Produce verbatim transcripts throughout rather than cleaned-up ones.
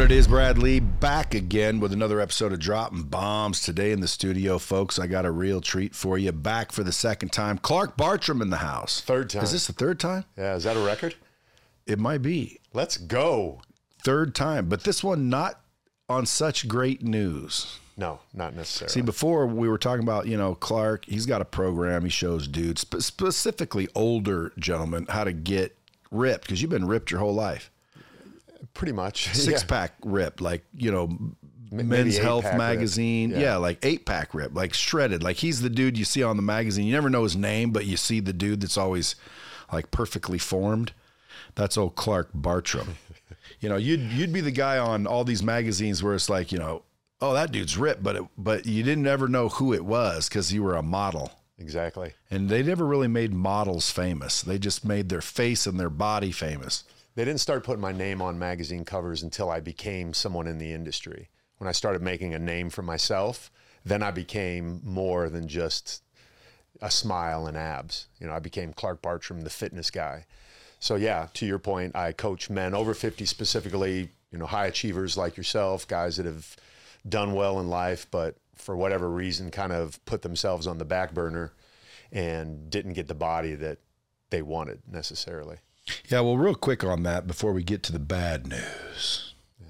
It is Brad Lee back again with another episode of Dropping Bombs. Today in the studio, folks, I got a real treat for you. Back for the second time. Clark Bartram in the house. Third time. Is this the third time? Yeah, is that a record? It might be. Let's go. Third time, but this one not on such great news. No, not necessarily. See, before we were talking about, you know, Clark, he's got a program. He shows dudes, sp- specifically older gentlemen, how to get ripped, because you've been ripped your whole life. Pretty much. Six yeah. pack rip, like, you know, Maybe Men's Health magazine. Yeah. yeah, like eight pack rip, like shredded. Like he's the dude you see on the magazine. You never know his name, but you see the dude that's always like perfectly formed. That's old Clark Bartram. You know, you'd you'd be the guy on all these magazines where it's like, you know, oh, that dude's ripped, but it, but you didn't ever know who it was because you were a model. Exactly. And they never really made models famous. They just made their face and their body famous. They didn't start putting my name on magazine covers until I became someone in the industry. When I started making a name for myself, then I became more than just a smile and abs. You know, I became Clark Bartram, the fitness guy. So yeah, to your point, I coach men over fifty specifically, you know, high achievers like yourself, guys that have done well in life, but for whatever reason kind of put themselves on the back burner and didn't get the body that they wanted necessarily. Yeah, well, real quick on that before we get to the bad news.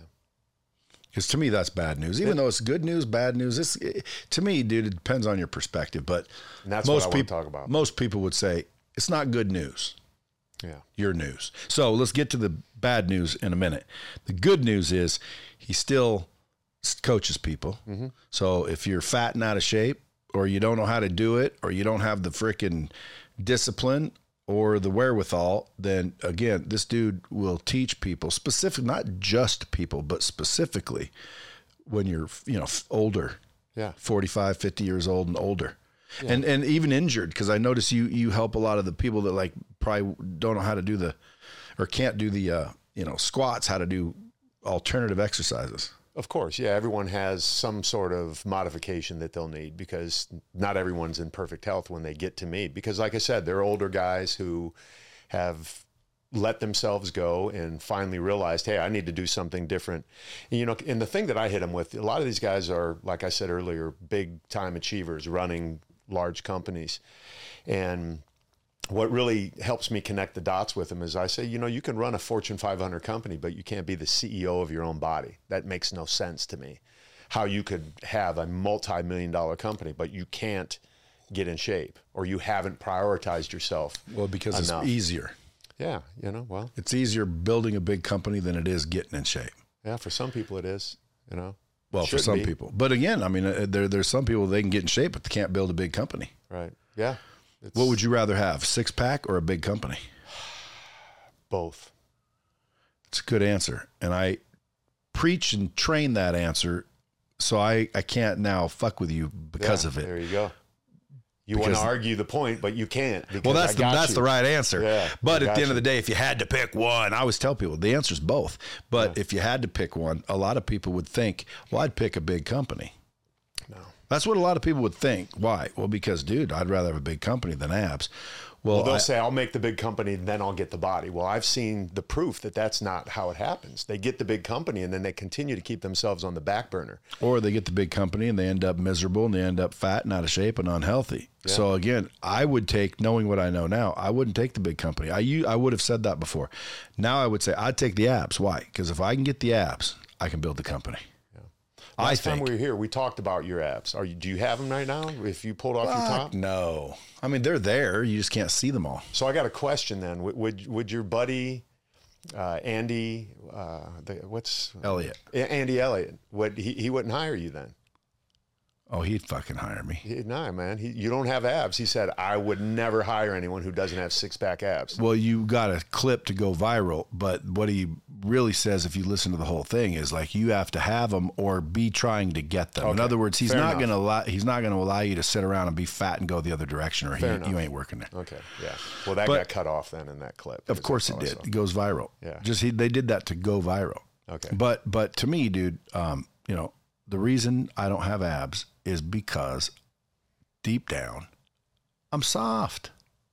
Because to me, that's bad news. Even though it's good news, bad news, it's, it, to me, dude, it depends on your perspective. But and that's most what I people, want to talk about. Most people would say, it's not good news. Yeah. Your news. So let's get to the bad news in a minute. The good news is he still coaches people. Mm-hmm. So if you're fat and out of shape, or you don't know how to do it, or you don't have the freaking discipline or the wherewithal, then again, this dude will teach people, specific, not just people, but specifically when you're, you know, older, yeah, forty-five, fifty years old and older, yeah. and and even injured. Because I notice you you help a lot of the people that like probably don't know how to do the, or can't do the, uh, you know, squats, how to do alternative exercises. Of course, yeah. Everyone has some sort of modification that they'll need because not everyone's in perfect health when they get to me. Because like I said, they're older guys who have let themselves go and finally realized, hey, I need to do something different. And, you know, and the thing that I hit them with, a lot of these guys are, like I said earlier, big time achievers running large companies. And what really helps me connect the dots with them is I say, you know, you can run a Fortune five hundred company, but you can't be the C E O of your own body. That makes no sense to me. How you could have a multi-million dollar company, but you can't get in shape or you haven't prioritized yourself. Well, because enough. It's easier. Yeah, you know, well. It's easier building a big company than it is getting in shape. Yeah, for some people it is, you know. Well, for some be. people. But again, I mean, there there's some people, they can get in shape, but they can't build a big company. Right, yeah. It's, what would you rather have, six pack or a big company? Both. It's a good answer. And I preach and train that answer, so I, I can't now fuck with you because yeah, of it. There you go. You because, want to argue the point, but you can't. Well, that's the that's you. the right answer. Yeah, but at the end you. of the day, if you had to pick one, I always tell people the answer's both. But yeah. if you had to pick one, a lot of people would think, well, I'd pick a big company. No. That's what a lot of people would think. Why? Well, because, dude, I'd rather have a big company than abs. Well, well they'll I, say, I'll make the big company, then I'll get the body. Well, I've seen the proof that that's not how it happens. They get the big company, and then they continue to keep themselves on the back burner. Or they get the big company, and they end up miserable, and they end up fat and out of shape and unhealthy. Yeah. So, again, I would take, knowing what I know now, I wouldn't take the big company. I, I would have said that before. Now I would say I'd take the abs. Why? Because if I can get the abs, I can build the company. Last I time think. we were here, we talked about your abs. Are you? Do you have them right now? If you pulled off Fuck your top? No. I mean, they're there. You just can't see them all. So I got a question then. Would would, would your buddy uh, Andy, uh, the, what's Elliott? Andy Elliott. Would he? He wouldn't hire you then? Oh, he'd fucking hire me. He, no, man. He, you don't have abs. He said, I would never hire anyone who doesn't have six-pack abs. Well, you got a clip to go viral, but what he really says, if you listen to the whole thing, is like you have to have them or be trying to get them. Okay. In other words, he's Fair not going to allow he's not going to allow you to sit around and be fat and go the other direction, or he, you ain't working there. Okay, yeah. Well, that but, got cut off then in that clip. Of course it did. It goes viral. Yeah. Just he, they did that to go viral. Okay. But but to me, dude, um, you know, the reason I don't have abs is because deep down, I'm soft.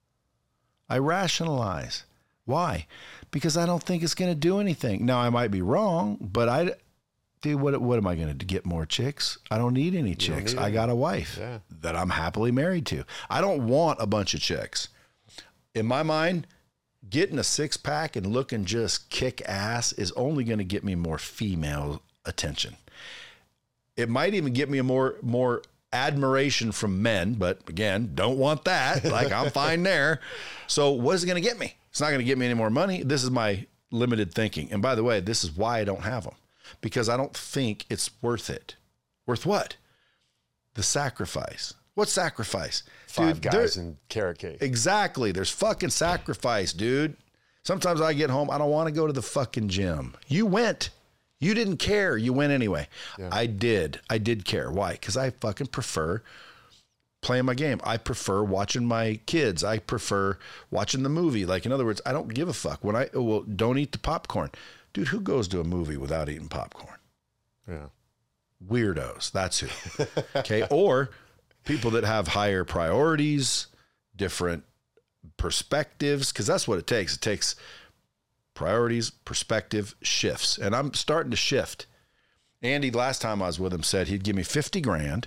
I rationalize. Why? Because I don't think it's going to do anything. Now, I might be wrong, but I, dude, what what am I going to get more chicks? I don't need any chicks. Need I got a wife yeah. that I'm happily married to. I don't want a bunch of chicks. In my mind, getting a six pack and looking just kick ass is only going to get me more female attention. It might even get me a more more admiration from men, but again, don't want that. Like, I'm fine there. So what is it going to get me? It's not going to get me any more money. This is my limited thinking. And by the way, this is why I don't have them, because I don't think it's worth it. Worth what? The sacrifice. What sacrifice? Five dude, guys in carrot cake. Exactly. There's fucking sacrifice, dude. Sometimes I get home, I don't want to go to the fucking gym. You went. You didn't care. You went anyway. Yeah. I did. I did care. Why? Because I fucking prefer playing my game. I prefer watching my kids. I prefer watching the movie. Like, in other words, I don't give a fuck. When I, well, don't eat the popcorn. Dude, who goes to a movie without eating popcorn? Yeah. Weirdos. That's who. Okay. Or people that have higher priorities, different perspectives, because that's what it takes. It takes priorities, perspective, shifts. And I'm starting to shift. Andy, last time I was with him, said he'd give me fifty grand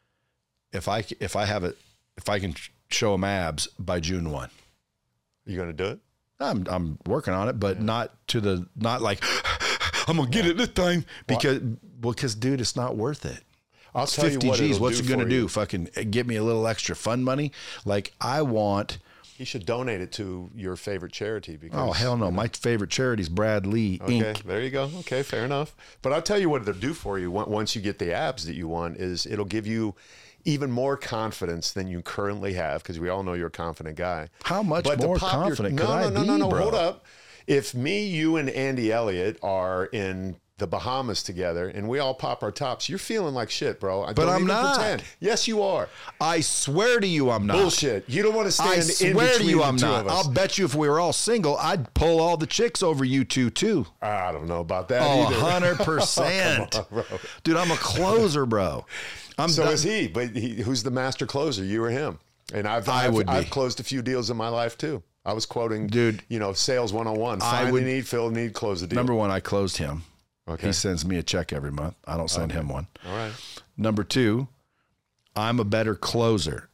if I, if I have it, if I can show him abs by June first. You going to do it? I'm, I'm working on it, but yeah. not to the, not like, I'm going to get yeah. it this time because, well, because dude, it's not worth it. I'll it's tell fifty you what G's. What's it going to do? You. Fucking get me a little extra fun money. Like, I want. You should donate it to your favorite charity. Because, oh, hell no. You know, my favorite charity is Brad Lee, okay, Incorporated. There you go. Okay, fair enough. But I'll tell you what it'll do for you once you get the abs that you want is it'll give you even more confidence than you currently have, because we all know you're a confident guy. How much but more confident your, could no, I no, no, be, no, no, no, bro? Hold up. If me, you, and Andy Elliott are in the Bahamas together and we all pop our tops, you're feeling like shit, bro. I but don't I'm even not. Pretend. Yes, you are. I swear to you, I'm not. Bullshit. You don't want to stand I in swear between to you, the I'm two not. of us. I'll bet you if we were all single, I'd pull all the chicks over you two, too. I don't know about that oh, either. one hundred percent. Oh, come on, bro. Dude, I'm a closer, bro. I'm so done. is he, but he, who's the master closer, you or him? And I've, I I've, would I've be. closed a few deals in my life, too. I was quoting, dude, you know, sales one oh one. Find I would, the need, fill the need, close the deal. Number one, I closed him. Okay. He sends me a check every month. I don't send okay. him one. All right. Number two, I'm a better closer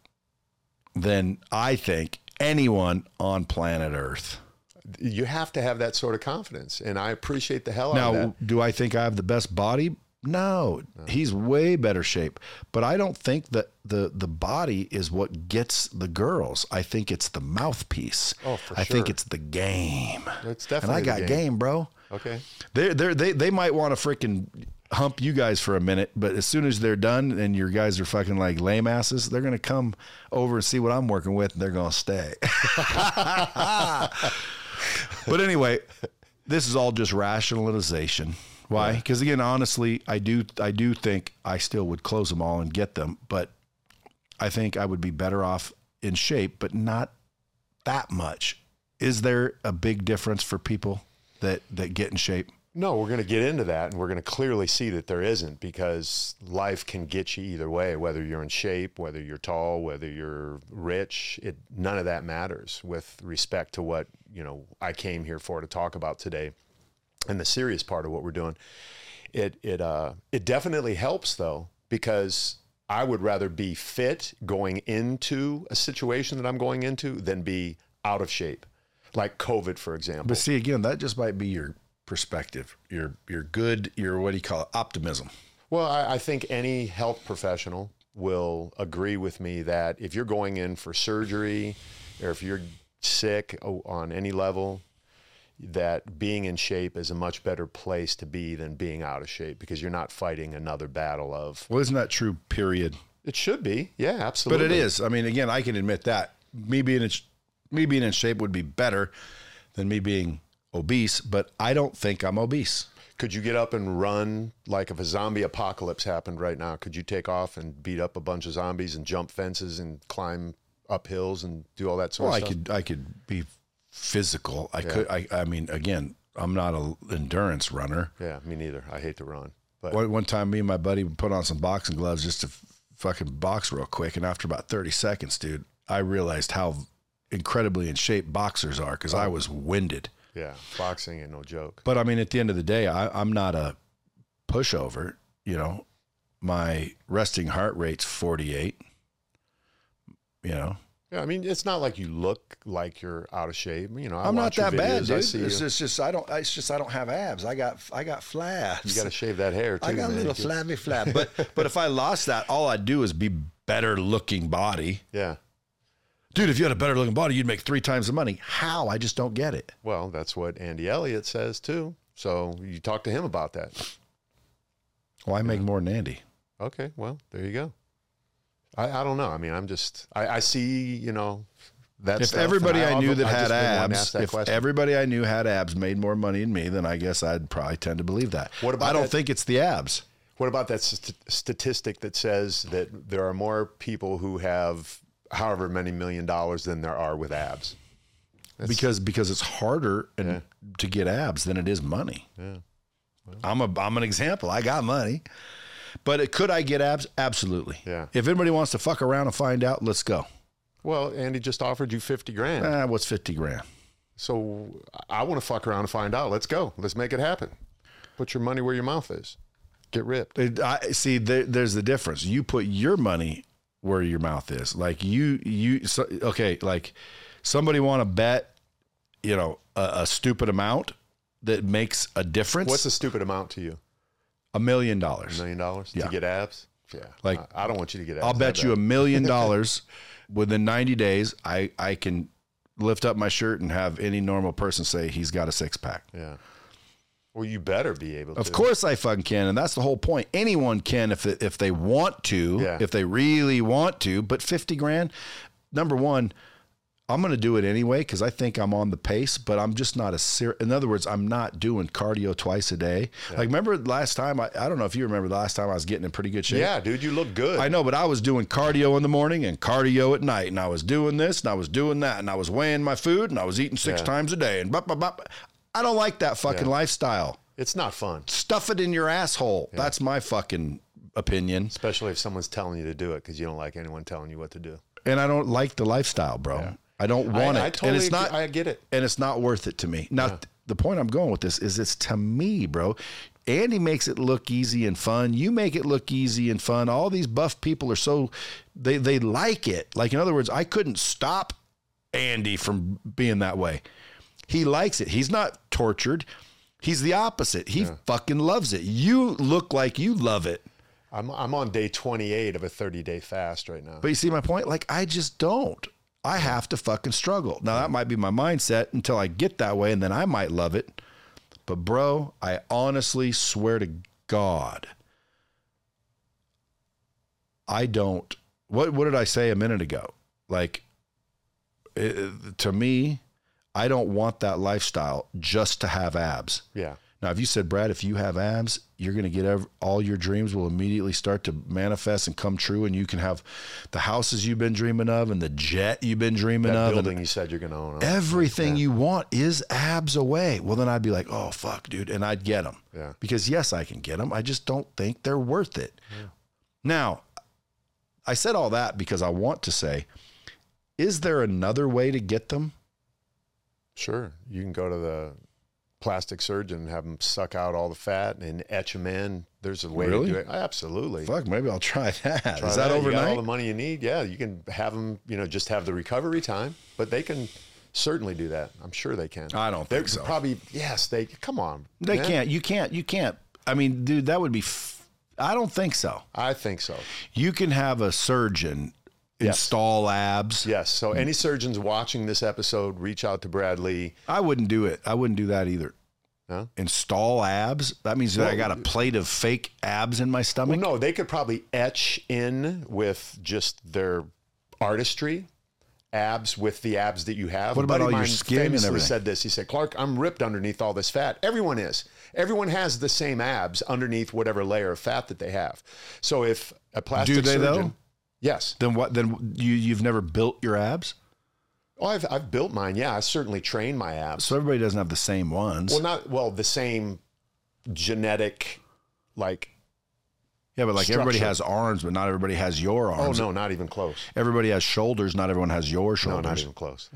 than I think anyone on planet Earth. You have to have that sort of confidence, and I appreciate the hell out now, of that. Now, do I think I have the best body? No, no, he's way better shape. But I don't think that the, the body is what gets the girls. I think it's the mouthpiece. Oh, for I sure. think it's the game. It's definitely And I got the game. game, bro. Okay. They they they they might want to freaking hump you guys for a minute, but as soon as they're done and your guys are fucking like lame asses, they're gonna come over and see what I'm working with, and they're gonna stay. But anyway, this is all just rationalization. Why? Because again, honestly, I do I do think I still would close them all and get them, but I think I would be better off in shape, but not that much. Is there a big difference for people that that get in shape? No, we're going to get into that, and we're going to clearly see that there isn't, because life can get you either way, whether you're in shape, whether you're tall, whether you're rich. It none of that matters with respect to what, you know, I came here for to talk about today, and the serious part of what we're doing. It it uh it definitely helps though, because I would rather be fit going into a situation that I'm going into than be out of shape, like COVID, for example. But see, again, that just might be your perspective, your your good, your what do you call it, optimism. Well, I, I think any health professional will agree with me that if you're going in for surgery or if you're sick on any level, that being in shape is a much better place to be than being out of shape, because you're not fighting another battle of. Well, isn't that true? Period. It should be, yeah, absolutely. But it is. I mean, again, I can admit that me being in me being in shape would be better than me being obese, but I don't think I'm obese. Could you get up and run, like if a zombie apocalypse happened right now? Could you take off and beat up a bunch of zombies and jump fences and climb up hills and do all that sort well, of I stuff? Well, I could I could be physical. I yeah. could. I, I mean, again, I'm not an endurance runner. Yeah, me neither. I hate to run. But one, one time, me and my buddy would put on some boxing gloves just to f- fucking box real quick, and after about thirty seconds, dude, I realized how incredibly in shape boxers are, because oh. I was winded. Yeah, boxing ain't no joke. But I mean, at the end of the day, I, I'm not a pushover, you know, my resting heart rate's forty-eight, you know. Yeah, I mean, it's not like you look like you're out of shape. You know, I I'm not watch your that bad, videos, dude. I see It's you. just, just I don't. It's just I don't have abs. I got I got flabs. You got to shave that hair too. I got man. a little flabby flab. But but if I lost that, all I'd do is be better looking body. Yeah. Dude, if you had a better looking body, you'd make three times the money. How? I just don't get it. Well, that's what Andy Elliott says too. So you talk to him about that. Well, I make more than Andy. Okay. Well, there you go. I, I don't know. I mean, I'm just, I, I see, you know, that If stuff, everybody and I knew I've- that I've had just been wanting to ask abs, that if question. everybody I knew had abs made more money than me, then I guess I'd probably tend to believe that. What about I don't that- think it's the abs. What about that st- statistic that says that there are more people who have however many million dollars than there are with abs? That's, Because because it's harder and Yeah. to get abs than it is money. yeah. I'm a I'm an example. I got money. But it, could I get abs? Absolutely. Yeah. If anybody wants to fuck around and find out, let's go. Well, Andy just offered you fifty grand. Ah, what's fifty grand? So I want to fuck around and find out. Let's go. Let's make it happen. Put your money where your mouth is. Get ripped. It, I see. There, there's the difference. You put your money where your mouth is. Like you, you. So, okay, like somebody want to bet, you know, a, a stupid amount that makes a difference. What's a stupid amount to you? a million A dollars? million dollars Yeah. to get abs? Yeah. Like, I, I don't want you to get abs. I'll I bet you a million dollars within ninety days. I I can lift up my shirt and have any normal person say he's got a six pack. Yeah. Well, you better be able to. Of course I fucking can, and that's the whole point. Anyone can if they, if they want to, Yeah. if they really want to. But fifty grand, number one, I'm going to do it anyway because I think I'm on the pace. But I'm just not a serious. In other words, I'm not doing cardio twice a day. Like remember last time? I, I don't know if you remember the last time I was getting in pretty good shape. Yeah, dude, you look good. I know, but I was doing cardio in the morning and cardio at night, and I was doing this and I was doing that, and I was weighing my food and I was eating six Yeah. times a day, and blah, blah, blah. I don't like that fucking Yeah. lifestyle. It's not fun, Stuff it in your asshole. That's my fucking opinion. especially if someone's telling you to do it because you don't like anyone telling you what to do. And I don't like the lifestyle, bro. I don't want I, it. I totally and it's agree. not I get it. and it's not worth it to me. Now th- the point I'm going with this is it's to me, bro. Andy makes it look easy and fun. You make it look easy and fun. All these buff people are so they they like it. Like in other words, I couldn't stop Andy from being that way. He likes it. He's not tortured. He's the opposite. He fucking loves it. You look like you love it. I'm I'm on day twenty-eight of a thirty day fast right now. But you see my point? Like, I just don't. I have to fucking struggle. Now, that might be my mindset until I get that way, and then I might love it. But, bro, I honestly swear to God, I don't. What, what did I say a minute ago? Like, it, to me, I don't want that lifestyle just to have abs. Yeah. Now, if you said, Brad, if you have abs, you're going to get ev- all your dreams will immediately start to manifest and come true, and you can have the houses you've been dreaming of and the jet you've been dreaming That of. building And you said you're going to own. everything you want is abs away. Well, then I'd be like, oh, fuck, dude. And I'd get them. Yeah. Because, yes, I can get them. I just don't think they're worth it. Now, I said all that because I want to say, is there another way to get them? Sure. You can go to the plastic surgeon and have them suck out all the fat and etch them in. There's a way Really? to do it. Absolutely. Fuck, maybe I'll try that. Try Is that, You got all overnight? the money you need. Yeah, you can have them, you know, just have the recovery time, but they can certainly do that. I'm sure they can. I don't They're think so. Probably, yes, they, come on. They man. can't. You can't. You can't. I mean, dude, that would be. F- I don't think so. I think so. You can have a surgeon Yes. install abs. Yes. So any surgeons watching this episode, reach out to Brad Lee. I wouldn't do it. I wouldn't do that either. No? Install abs. That means that I got a plate of fake abs in my Well, stomach. no, they could probably etch in with just their artistry, abs with the abs that you have. What A about buddy all of your mine skin and famously everything? said this. He said, Clark, I'm ripped underneath all this fat. Everyone is. Everyone has the same abs underneath whatever layer of fat that they have. So if a plastic Do they, surgeon, though? yes. Then what? Then you you've never built your abs. Oh, I've I've built mine. Yeah, I certainly trained my abs. So everybody doesn't have the same ones. Well, not well the same genetic, like. yeah, but like everybody structure. has arms, but not everybody has your Oh arms. no, not even close. Everybody has shoulders, not everyone has your No, shoulders. not even close.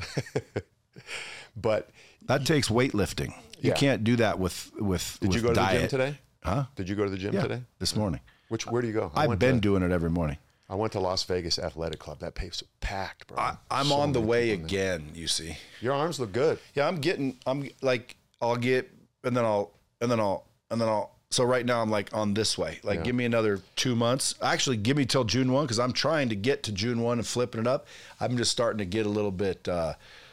But That takes weightlifting. You Yeah. can't do that with with did with you go to diet. the gym today? Huh? Did you go to the gym Yeah, today? this morning. Which, where do you go? I I've went been to, doing it every morning. I went to Las Vegas Athletic Club. That place was packed, bro. I, I'm So on the many way people in there. again, you see. Your arms look good. Yeah, I'm getting, I'm like, I'll get, and then I'll, and then I'll, and then I'll, so right now I'm like on this way. Like, Yeah. give me another two months. Actually, give me till June first, because I'm trying to get to June first and flipping it up. I'm just starting to get a little bit uh,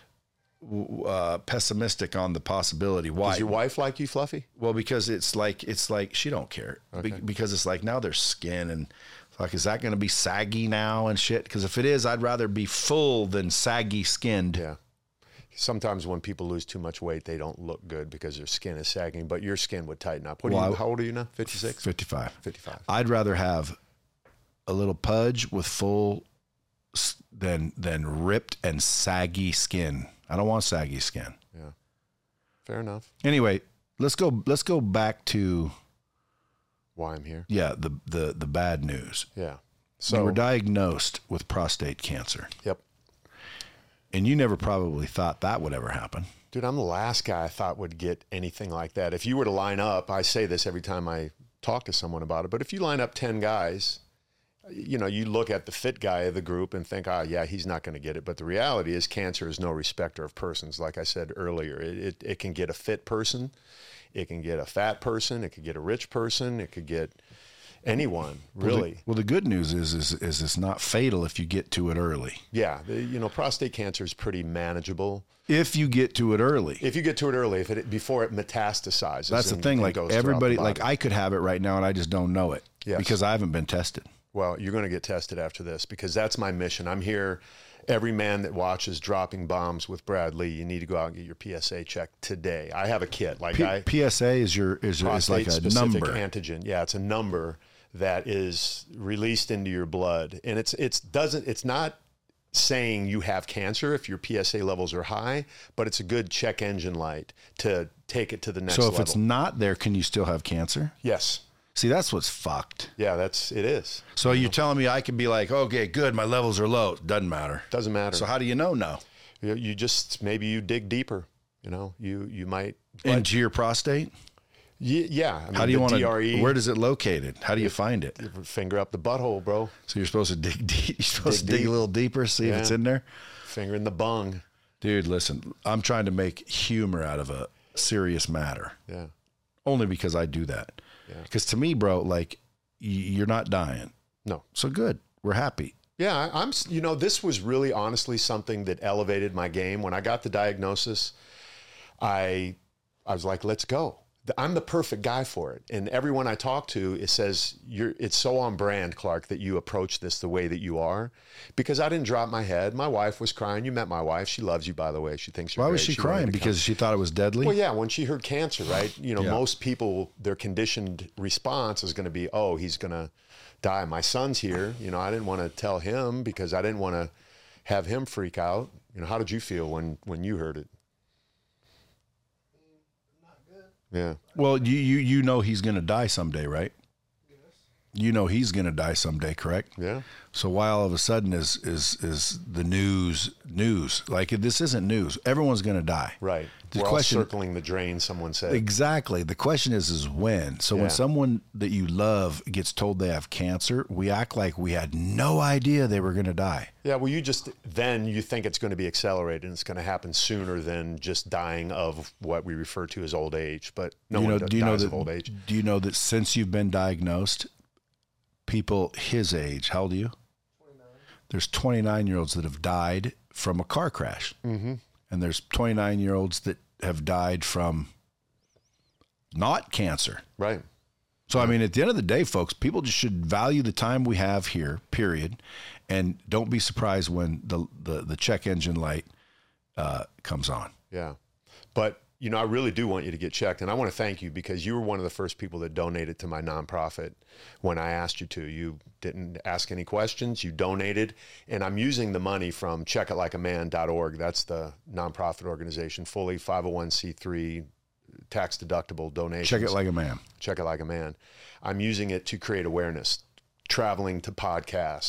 w- uh, pessimistic on the possibility. Why? Does your wife like you, Fluffy? Well, because it's like, it's like, she don't care. Be- because it's like, now there's skin and like, is that going to be saggy now and shit? Because if it is, I'd rather be full than saggy skinned. Yeah. Sometimes when people lose too much weight, they don't look good because their skin is sagging, but your skin would tighten up. What Well, are you, I- how old are you now? fifty-six? fifty-five. fifty-five. I'd rather have a little pudge with full s- than than ripped and saggy skin. I don't want saggy skin. Yeah. Fair enough. Anyway, let's go let's go back to Why I'm here. yeah, the the the bad news. Yeah. You So, were diagnosed with prostate cancer. yep. And you never probably thought that would ever happen. Dude, I'm the last guy I thought would get anything like that. If you were to line up, I say this every time I talk to someone about it, but if you line up ten guys, you know, you look at the fit guy of the group and think, ah, yeah, he's not going to get it. But the reality is cancer is no respecter of persons. Like I said earlier, it, it, it can get a fit person. It can get a fat person. It could get a rich person. It could get anyone, really. Well, the, well, the good news is, is is it's not fatal if you get to it early. Yeah, the, you know, prostate cancer is pretty manageable. If you get to it early. If you get to it early, if it before it metastasizes. That's the and- thing. and Like goes throughout everybody, the like body. I could have it right now and I just don't know it Yes. because I haven't been tested. Well, you're going to get tested after this because that's my mission. I'm here. Every man that watches Dropping Bombs with Brad Lee, you need to go out and get your P S A checked today. I have a kit. Like P- I P S A is your is, is like a prostate-specific number. antigen. Yeah, it's a number that is released into your blood, and it's it's doesn't it's not saying you have cancer if your P S A levels are high, but it's a good check engine light to take it to the next So if level. it's not there, can you still have cancer? Yes. See, that's what's fucked. Yeah, that's it is. So you're telling me I could be like, okay, good, my levels are low. Doesn't matter. Doesn't matter. So how do you know now? You, you just maybe you dig deeper. You know, you you might. Into your prostate? Y- yeah. I mean, How do you the want D R E, to? Where does it located? How do you find it? finger up the butthole, bro. So you're supposed to dig deep. You're supposed Dig to dig deep. a little deeper, see if Yeah. it's in there. Finger in the bung. Dude, listen, I'm trying to make humor out of a serious matter. Yeah. Only because I do that. Yeah. Because to me, bro, like y- you're not dying. No. So good. We're happy. Yeah, I- I'm. s- You know, this was really honestly something that elevated my game. When I got the diagnosis, I, I was like, let's go. The- I'm the perfect guy for it. And everyone I talk to, it says you're. It's so on brand, Clark, that you approach this the way that you are, because I didn't drop my head. My wife was crying. You met my wife. She loves you, by the way. She thinks you're Why great. was she, wanted crying? to come. Because she thought it was deadly? Well, yeah, when she heard cancer, right? You know, Yeah. most people, their conditioned response is going to be, oh, he's going to die. My son's here. You know, I didn't want to tell him because I didn't want to have him freak out. You know, how did you feel when, when you heard it? Not good. Yeah. Well, you, you, you know he's going to die someday, right? Yes. You know he's going to die someday, correct? Yeah. So why all of a sudden is is is the news news? Like this isn't news. Everyone's going to die. Right. The We're question- all circling the drain, someone said. Exactly. The question is, is when. So Yeah. when someone that you love gets told they have cancer, we act like we had no idea they were going to die. Yeah, well, you just, then you think it's going to be accelerated and it's going to happen sooner than just dying of what we refer to as old age. But no you know, one d- do you know dies that? of old age. Do you know that since you've been diagnosed, people his age, how old are you? twenty-nine. There's twenty-nine year olds that have died from a car crash, Mm-hmm. and there's twenty-nine year olds that have died from not cancer. Right. So, I mean, at the end of the day, folks, people just should value the time we have here, period. And don't be surprised when the, the, the check engine light uh, comes on. Yeah. But, you know, I really do want you to get checked. And I want to thank you because you were one of the first people that donated to my nonprofit when I asked you to. You didn't ask any questions. You donated. And I'm using the money from check it like a man dot org. That's the nonprofit organization, fully five oh one c three, tax deductible donations. Check it like a man. Check it like a man. I'm using it to create awareness, traveling to podcasts,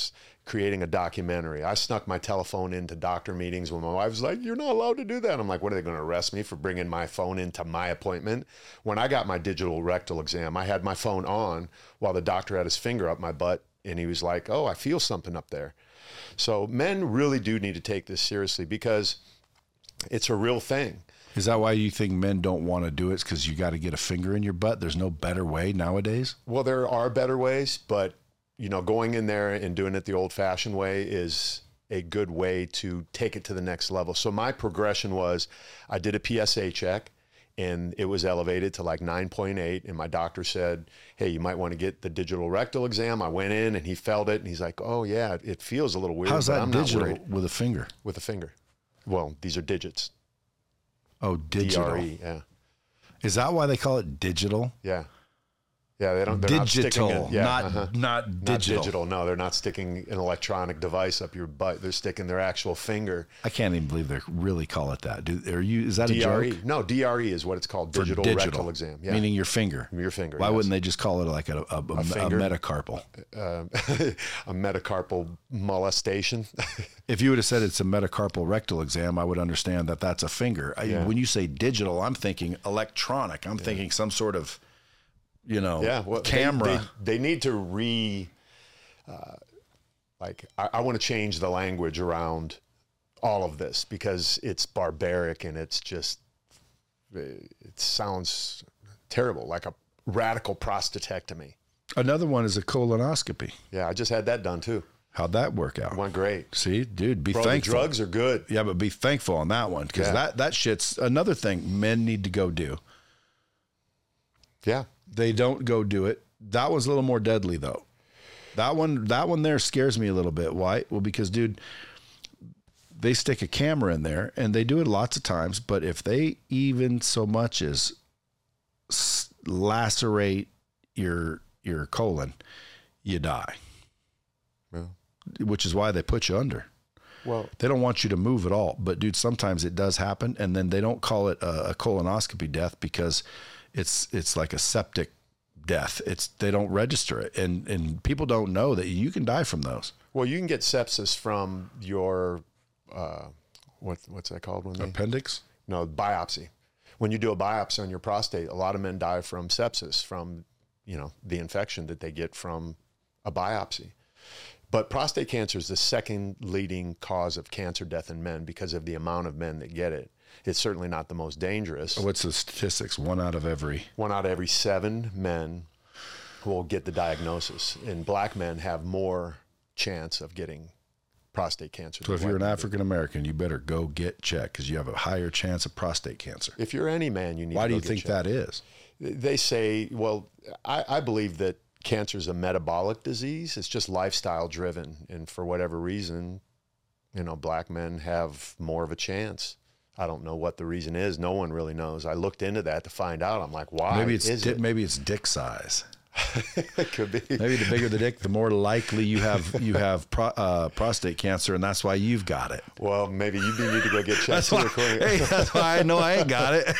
creating a documentary. I snuck my telephone into doctor meetings when my wife was like, "You're not allowed to do that." I'm like, "What, are they going to arrest me for bringing my phone into my appointment?" When I got my digital rectal exam, I had my phone on while the doctor had his finger up my butt, and he was like, "Oh, I feel something up there." So men really do need to take this seriously because it's a real thing. Is that why you think men don't want to do it? It's because you got to get a finger in your butt? There's no better way nowadays? Well, there are better ways, but you know, going in there and doing it the old-fashioned way is a good way to take it to the next level. So my progression was I did a P S A check, and it was elevated to like nine point eight, and my doctor said, "Hey, you might want to get the digital rectal exam." I went in, and he felt it, and he's like, "Oh, yeah, it feels a little weird." How's but that I'm not digital worried." with a finger? With a finger. Well, these are digits. Oh, digital. D R E, yeah. Is that why they call it digital? Yeah. Yeah, they don't. They're Digital, not, sticking a, yeah, not uh-huh. not digital. Not digital. No, they're not sticking an electronic device up your butt. They're sticking their actual finger. I can't even believe they really call it that. Do, are you? Is that D R E. a joke? No, D R E is what it's called. Digital, digital rectal exam. Yeah. Meaning your finger. Your finger. Why yes. wouldn't they just call it like a, a, a, a, a metacarpal? Uh, a metacarpal molestation. If you would have said it's a metacarpal rectal exam, I would understand that that's a finger. I, Yeah. when you say digital, I'm thinking electronic. I'm yeah. thinking some sort of, you know, yeah, well, camera. They, they, they need to re, uh, like, I, I want to change the language around all of this because it's barbaric and it's just, it sounds terrible, like a radical prostatectomy. Another one is a colonoscopy. Yeah, I just had that done too. How'd that work out? It went great. See, dude, be Bro, thankful. The drugs are good. Yeah, but be thankful on that one because Yeah. that, that shit's another thing men need to go do. Yeah. They don't go do it. That was a little more deadly though. That one, that one there scares me a little bit. Why? Well, because dude, they stick a camera in there and they do it lots of times. But if they even so much as lacerate your, your colon, you die, Yeah. which is why they put you under. Well, They don't want you to move at all. But dude, sometimes it does happen. And then they don't call it a, a colonoscopy death because it's, it's like a septic death. It's, they don't register it. And, and people don't know that you can die from those. well, you can get sepsis from your, uh, what, what's that called? When they, Appendix? no, biopsy. When you do a biopsy on your prostate, a lot of men die from sepsis, from, you know, the infection that they get from a biopsy. But prostate cancer is the second leading cause of cancer death in men because of the amount of men that get it. It's certainly not the most dangerous. What's the statistics? One out of every. One out of every seven men will get the diagnosis. And black men have more chance of getting prostate cancer. So than if you're white an men do. African American, you better go get checked because you have a higher chance of prostate cancer. If you're any man, you need Why to do go you get think checked. that is? They say, well, I, I believe that cancer is a metabolic disease. It's just lifestyle driven. And for whatever reason, you know, black men have more of a chance. I don't know what the reason is. No one really knows. I looked into that to find out. I'm like, why Maybe it's is di- it? maybe it's dick size. It could be. Maybe the bigger the dick, the more likely you have you have pro, uh, prostate cancer, and that's why you've got it. Well, maybe you do need to go get checked. That's why, hey, that's why I know I ain't got it.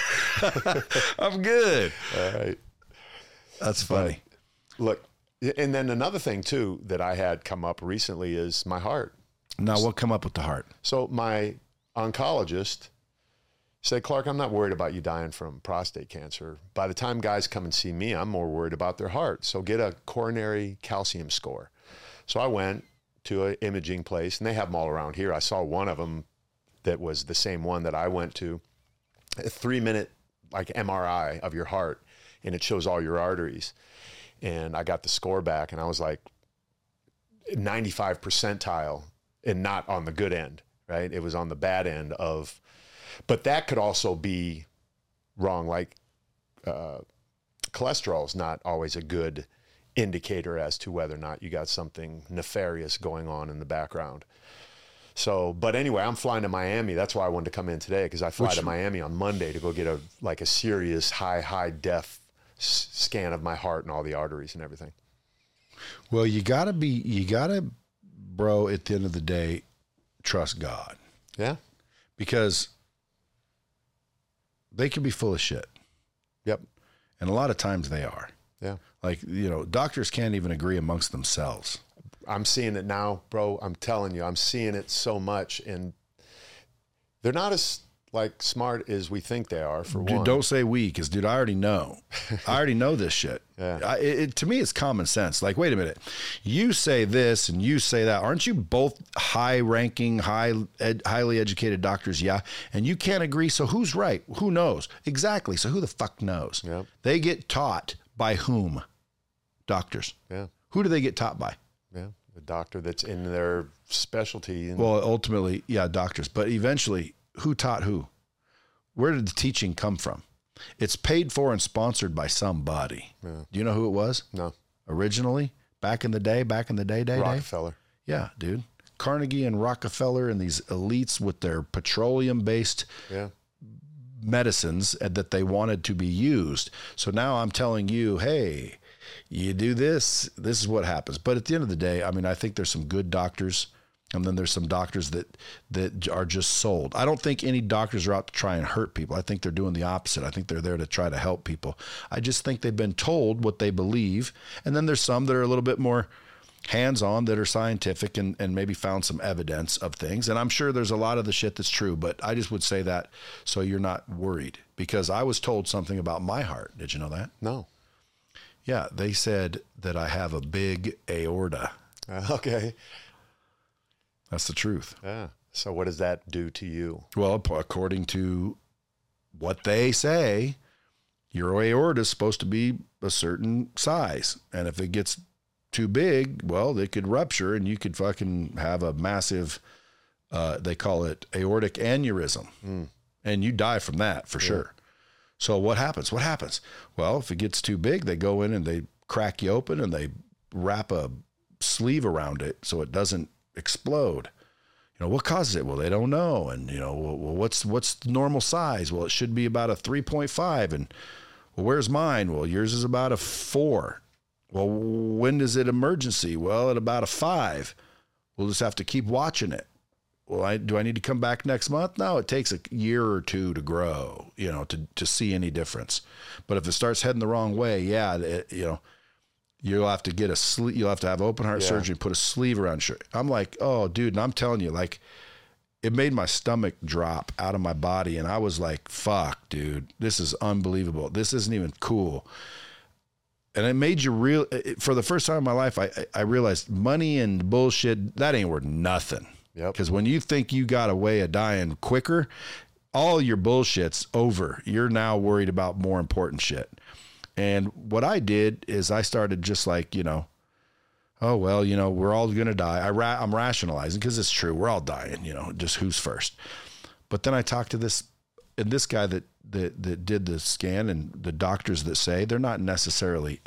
I'm good. All right. That's funny. Look, and then another thing too that I had come up recently is my heart. Now, what come up with the heart? So my oncologist said, Clark, I'm not worried about you dying from prostate cancer. By the time guys come and see me, I'm more worried about their heart. So get a coronary calcium score. So I went to an imaging place, and they have them all around here. I saw one of them that was the same one that I went to, a three-minute like M R I of your heart, and it shows all your arteries. And I got the score back, and I was like ninety-five percentile, and not on the good end, right? It was on the bad end of, but that could also be wrong. Like uh, cholesterol is not always a good indicator as to whether or not you got something nefarious going on in the background. So, but anyway, I'm flying to Miami. That's why I wanted to come in today, because I fly Which, to Miami on Monday to go get a like a serious high, high def s- scan of my heart and all the arteries and everything. Well, you gotta be, you gotta, bro. At the end of the day, trust God, Yeah. because they can be full of shit, Yep. and a lot of times they are. Yeah. Like, you know, doctors can't even agree amongst themselves. I'm seeing it now, bro. I'm telling you, I'm seeing it so much, and they're not as like smart as we think they are. For dude, one, don't say we, because dude, I already know. I already know this shit. Yeah. I, it, to me, it's common sense. Like, wait a minute, you say this and you say that. Aren't you both high-ranking, high, ed, highly educated doctors? Yeah, and you can't agree. So who's right? Who knows exactly? So who the fuck knows? Yep. They get taught by whom? Doctors. Yeah. Who do they get taught by? Yeah, the doctor that's in their specialty. And Well, ultimately, yeah, doctors. But eventually, who taught who? Where did the teaching come from? It's paid for and sponsored by somebody. Yeah. Do you know who it was? No. Originally, back in the day, back in the day, day, day. Rockefeller. Yeah, dude. Carnegie and Rockefeller and these elites with their petroleum-based Yeah. medicines that they wanted to be used. So now I'm telling you, hey, you do this, this is what happens. But at the end of the day, I mean, I think there's some good doctors, and then there's some doctors that that are just sold. I don't think any doctors are out to try and hurt people. I think they're doing the opposite. I think they're there to try to help people. I just think they've been told what they believe. And then there's some that are a little bit more hands-on, that are scientific and, and maybe found some evidence of things. And I'm sure there's a lot of the shit that's true, but I just would say that so you're not worried, because I was told something about my heart. Did you know that? No. Yeah, they said that I have a big aorta. Uh, okay. That's the truth. Yeah. So what does that do to you? Well, according to what they say, your aorta is supposed to be a certain size. And if it gets too big, well, it could rupture and you could fucking have a massive, uh, they call it aortic aneurysm. Mm. And you die from that for yeah. sure. So what happens? What happens? Well, if it gets too big, they go in and they crack you open and they wrap a sleeve around it so it doesn't explode. You know, what causes it? Well, they don't know. And, you know, well, what's what's the normal size? Well, it should be about a three point five. And, well, where's mine? Well, yours is about a four. Well, when is it emergency? Well, at about a five. We'll just have to keep watching it. Well, I, do I need to come back next month? No, it takes a year or two to grow, you know, to, to see any difference. But if it starts heading the wrong way, yeah, it, you know, you'll have to get a sleeve. You'll have to have open heart yeah. surgery and put a sleeve around your. I'm like, oh, dude, and I'm telling you, like, it made my stomach drop out of my body, and I was like, fuck, dude, this is unbelievable. This isn't even cool. And it made you real. For the first time in my life, I I realized money and bullshit, that ain't worth nothing. Yep. Because when you think you got a way of dying quicker, all your bullshit's over. You're now worried about more important shit. And what I did is I started just like, you know, oh, well, you know, we're all going to die. I ra- I'm rationalizing because it's true. We're all dying, you know, just who's first. But then I talked to this, and this guy that, that, that did the scan, and the doctors that say they're not necessarily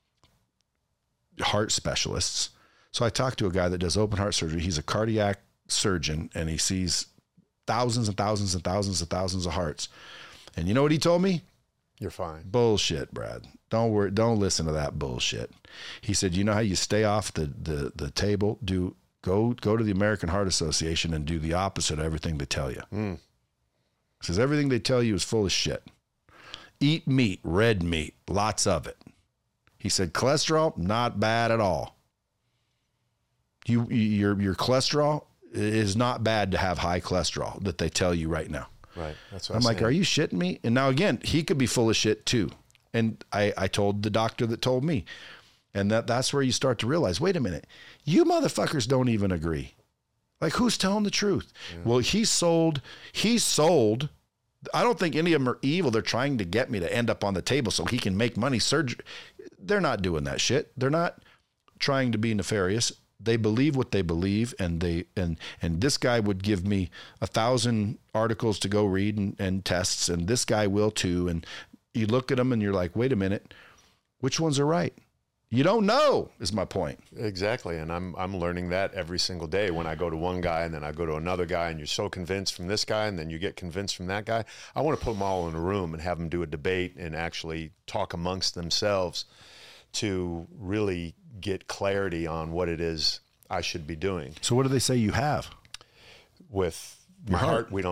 heart specialists. So I talked to a guy that does open heart surgery. He's a cardiac surgeon, and he sees thousands and thousands and thousands and thousands of hearts. And you know what he told me? You're fine. Bullshit, Brad. Don't worry. Don't listen to that bullshit. He said, you know how you stay off the, the, the table? Do go, go to the American Heart Association and do the opposite of everything they tell you. Mm. He says, everything they tell you is full of shit. Eat meat, red meat, lots of it. He said, cholesterol, not bad at all. You, your, your cholesterol is not bad to have high cholesterol that they tell you right now. Right. That's what I'm, I'm like, saying. are you shitting me? And now again, he could be full of shit too. And I, I told the doctor that told me, and that that's where you start to realize, wait a minute, you motherfuckers don't even agree. Like, who's telling the truth? Yeah. Well, he sold, he sold. I don't think any of them are evil. They're trying to get me to end up on the table so he can make money. Surgery. They're not doing that shit. They're not trying to be nefarious. They believe what they believe, and they and and this guy would give me a thousand articles to go read and, and tests, and this guy will too. And you look at them and you're like, wait a minute, which ones are right? You don't know, is my point. Exactly, and I'm I'm learning that every single day when I go to one guy and then I go to another guy, and you're so convinced from this guy and then you get convinced from that guy. I want to put them all in a room and have them do a debate and actually talk amongst themselves to really get clarity on what it is I should be doing. So what do they say you have? With my heart, heart we don't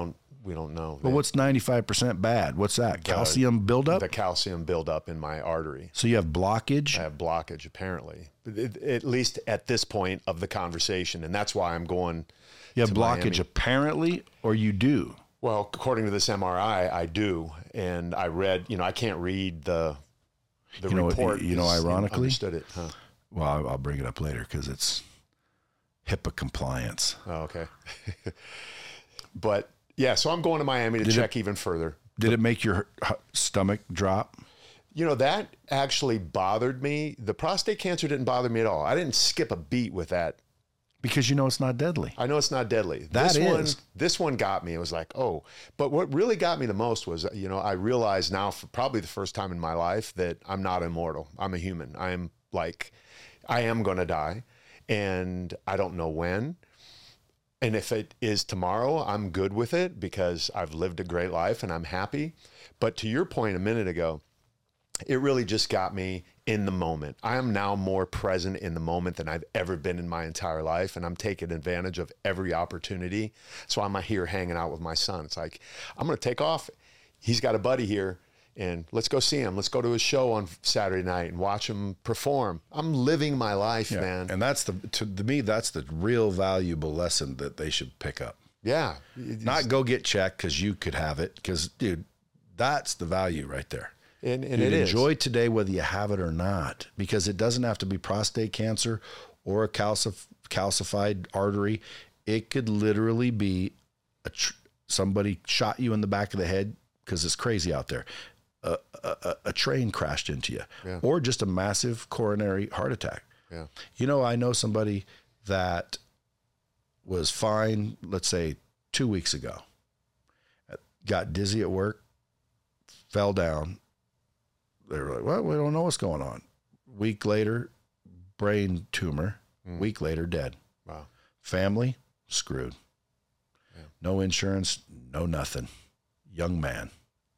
we don't know. Well, what's ninety-five percent bad? What's that? The- Calcium buildup? The calcium buildup in my artery. So you have blockage? I have blockage, apparently, It- at least at this point of the conversation. And that's why I'm going. You have to blockage Miami. apparently, or you do? Well, according to this M R I, I do. And I read, you know, I can't read the the You know what- report. you know, 'cause ironically- understood it, huh? Well, I'll, I'll bring it up later because it's HIPAA compliance. Oh, okay. But yeah, so I'm going to Miami to Did check even further. Did it make your h- stomach drop? You know, that actually bothered me. The prostate cancer didn't bother me at all. I didn't skip a beat with that. Because you know it's not deadly. I know it's not deadly. That this is. one, this one got me. It was like, oh, but what really got me the most was, you know, I realized now for probably the first time in my life that I'm not immortal. I'm a human. I am like, I am going to die, and I don't know when. And if it is tomorrow, I'm good with it because I've lived a great life and I'm happy. But to your point a minute ago, it really just got me in the moment. I am now more present in the moment than I've ever been in my entire life, and I'm taking advantage of every opportunity. So I'm here hanging out with my son. It's like, I'm going to take off. He's got a buddy here, and let's go see him. Let's go to his show on Saturday night and watch him perform. I'm living my life, Yeah. man. And that's the, to, to me, that's the real valuable lesson that they should pick up. Yeah. Not go get checked because you could have it. Because, dude, that's the value right there. And, and Dude, it is. enjoy today whether you have it or not, because it doesn't have to be prostate cancer or a calcif- calcified artery. It could literally be a tr- somebody shot you in the back of the head because it's crazy out there. A, a, a train crashed into you, Yeah. or just a massive coronary heart attack. Yeah. You know, I know somebody that was fine, let's say two weeks ago, got dizzy at work, fell down. They were like, well, we don't know what's going on. Week later, brain tumor. Mm. Week later, dead. Wow. Family, screwed. Yeah. No insurance, no nothing. Young man.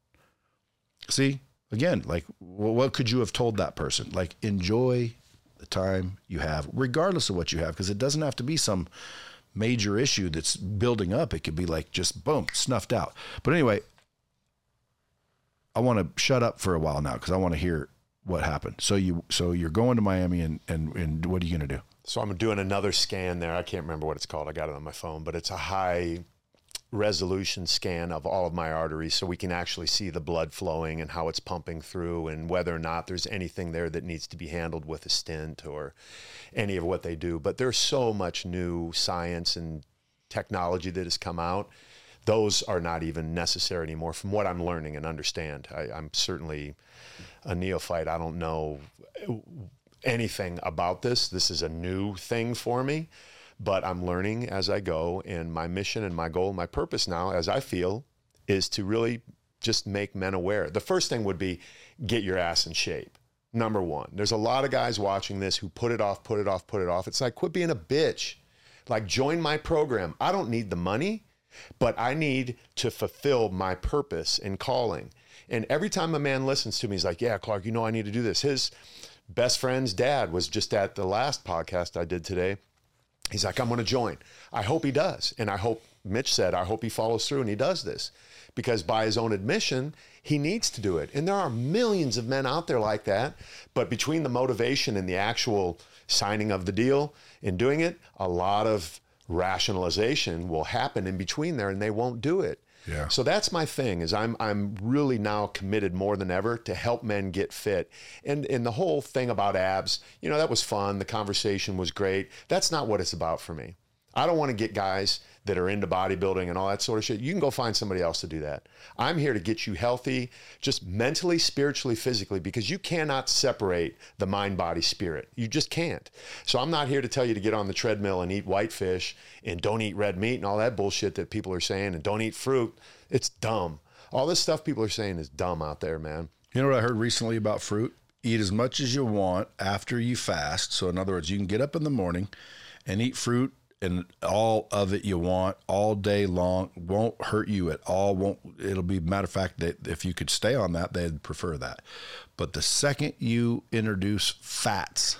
See, again, like, well, what could you have told that person? Like, enjoy the time you have, regardless of what you have, because it doesn't have to be some major issue that's building up. It could be like just boom, snuffed out. But anyway, I want to shut up for a while now because I want to hear what happened. So you, so you're going to Miami, and and and what are you going to do? So I'm doing another scan there. I can't remember what it's called. I got it on my phone, but it's a high resolution scan of all of my arteries so we can actually see the blood flowing and how it's pumping through and whether or not there's anything there that needs to be handled with a stent or any of what they do. But there's so much new science and technology that has come out. Those are not even necessary anymore from what I'm learning and understand. I, I'm certainly a neophyte. I don't know anything about this. This is a new thing for me, but I'm learning as I go. And my mission and my goal, my purpose now, as I feel, is to really just make men aware. The first thing would be get your ass in shape. Number one, there's a lot of guys watching this who put it off, put it off, put it off. It's like, quit being a bitch. Like, join my program. I don't need the money, but I need to fulfill my purpose and calling. And every time a man listens to me, he's like, yeah, Clark, you know, I need to do this. His best friend's dad was just at the last podcast I did today. He's like, I'm going to join. I hope he does. And I hope, Mitch said, I hope he follows through and he does this, because by his own admission, he needs to do it. And there are millions of men out there like that. But between the motivation and the actual signing of the deal and doing it, a lot of rationalization will happen in between there, and they won't do it. Yeah. So that's my thing, is I'm I'm really now committed more than ever to help men get fit. And and the whole thing about abs, you know, that was fun. The conversation was great. That's not what it's about for me. I don't want to get guys that are into bodybuilding and all that sort of shit. You can go find somebody else to do that. I'm here to get you healthy, just mentally, spiritually, physically, because you cannot separate the mind, body, spirit. You just can't. So I'm not here to tell you to get on the treadmill and eat whitefish and don't eat red meat and all that bullshit that people are saying, and don't eat fruit. It's dumb. All this stuff people are saying is dumb out there, man. You know what I heard recently about fruit? Eat as much as you want after you fast. So in other words, you can get up in the morning and eat fruit, and all of it you want all day long. Won't hurt you at all. Won't, it'll be, matter of fact, that if you could stay on that, they'd prefer that. But the second you introduce fats,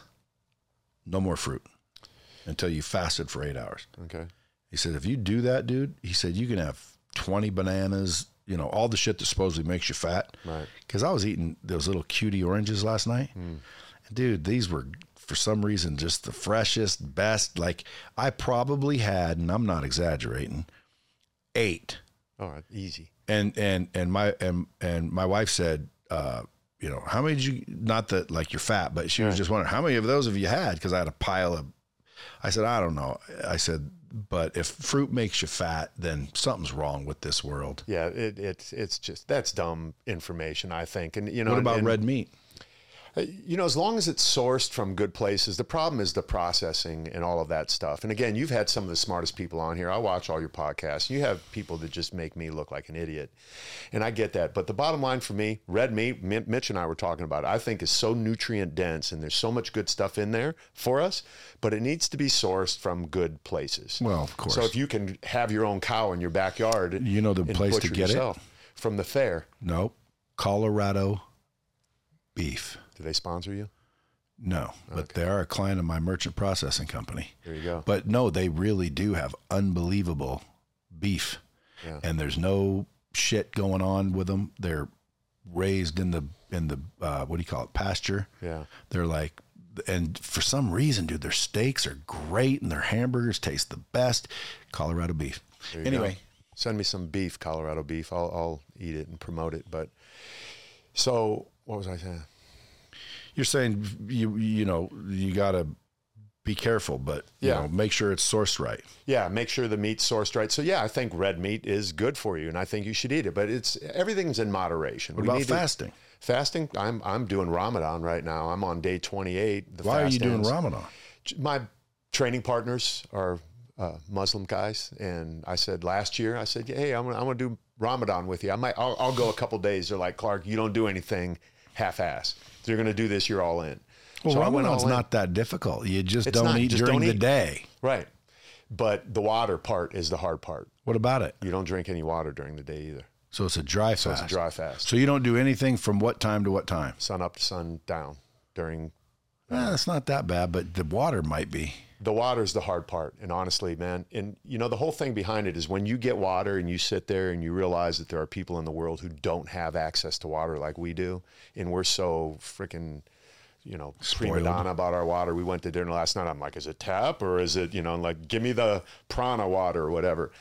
no more fruit until you fasted for eight hours. Okay. He said, if you do that, dude, he said, you can have twenty bananas, you know, all the shit that supposedly makes you fat. Right. Because I was eating those little cutie oranges last night. Mm. Dude, these were, for some reason, just the freshest, best. Like, I probably had, and I'm not exaggerating, eight. All right, easy. And and and my and and my wife said, uh, you know, how many did you? Not that like you're fat, but she was just wondering how many of those have you had? Because I had a pile of. I said, I don't know. I said, but if fruit makes you fat, then something's wrong with this world. Yeah, it, it's it's just that's dumb information, I think. And you know, what about and, red meat? You know, as long as it's sourced from good places, the problem is the processing and all of that stuff. And again, you've had some of the smartest people on here. I watch all your podcasts. You have people that just make me look like an idiot. And I get that. But the bottom line for me, red meat, Mitch and I were talking about it, I think is so nutrient dense and there's so much good stuff in there for us, but it needs to be sourced from good places. Well, of course. So if you can have your own cow in your backyard, you know the place to get yourself, it? From the fair. Nope. Colorado beef. Do they sponsor you? No, but okay. They are a client of my merchant processing company. There you go. But no, they really do have unbelievable beef. Yeah. And there's no shit going on with them. They're raised in the, in the uh, what do you call it, pasture. Yeah. They're like, and for some reason, dude, their steaks are great and their hamburgers taste the best. Colorado beef. Anyway. Go. Send me some beef, Colorado beef. I'll, I'll eat it and promote it. But so what was I saying? You're saying you you know you got to be careful, but you yeah. know, make sure it's sourced right. Yeah, make sure the meat's sourced right. So yeah, I think red meat is good for you, and I think you should eat it. But it's everything's in moderation. What we about fasting? To, fasting? I'm I'm doing Ramadan right now. I'm on day twenty-eight. The Why fast are you doing ends. Ramadan? My training partners are uh, Muslim guys, and I said last year, I said, hey, I'm gonna, I'm gonna do Ramadan with you. I might I'll, I'll go a couple days. They're like, Clark, you don't do anything half-ass. If you're going to do this, you're all in. Well, so Ramadan's not that difficult. You just it's don't not, eat just during don't the eat. day. Right. But the water part is the hard part. What about it? You don't drink any water during the day either. So it's a dry fast. So it's a dry fast. So you don't do anything from what time to what time? Sun up to sun down during. Uh, eh, it's not that bad, but the water might be. The water's the hard part. And honestly, man, and you know, the whole thing behind it is when you get water and you sit there and you realize that there are people in the world who don't have access to water like we do. And we're so freaking, you know, prima donna about our water. We went to dinner last night. I'm like, is it tap or is it, you know, like, give me the prana water or whatever.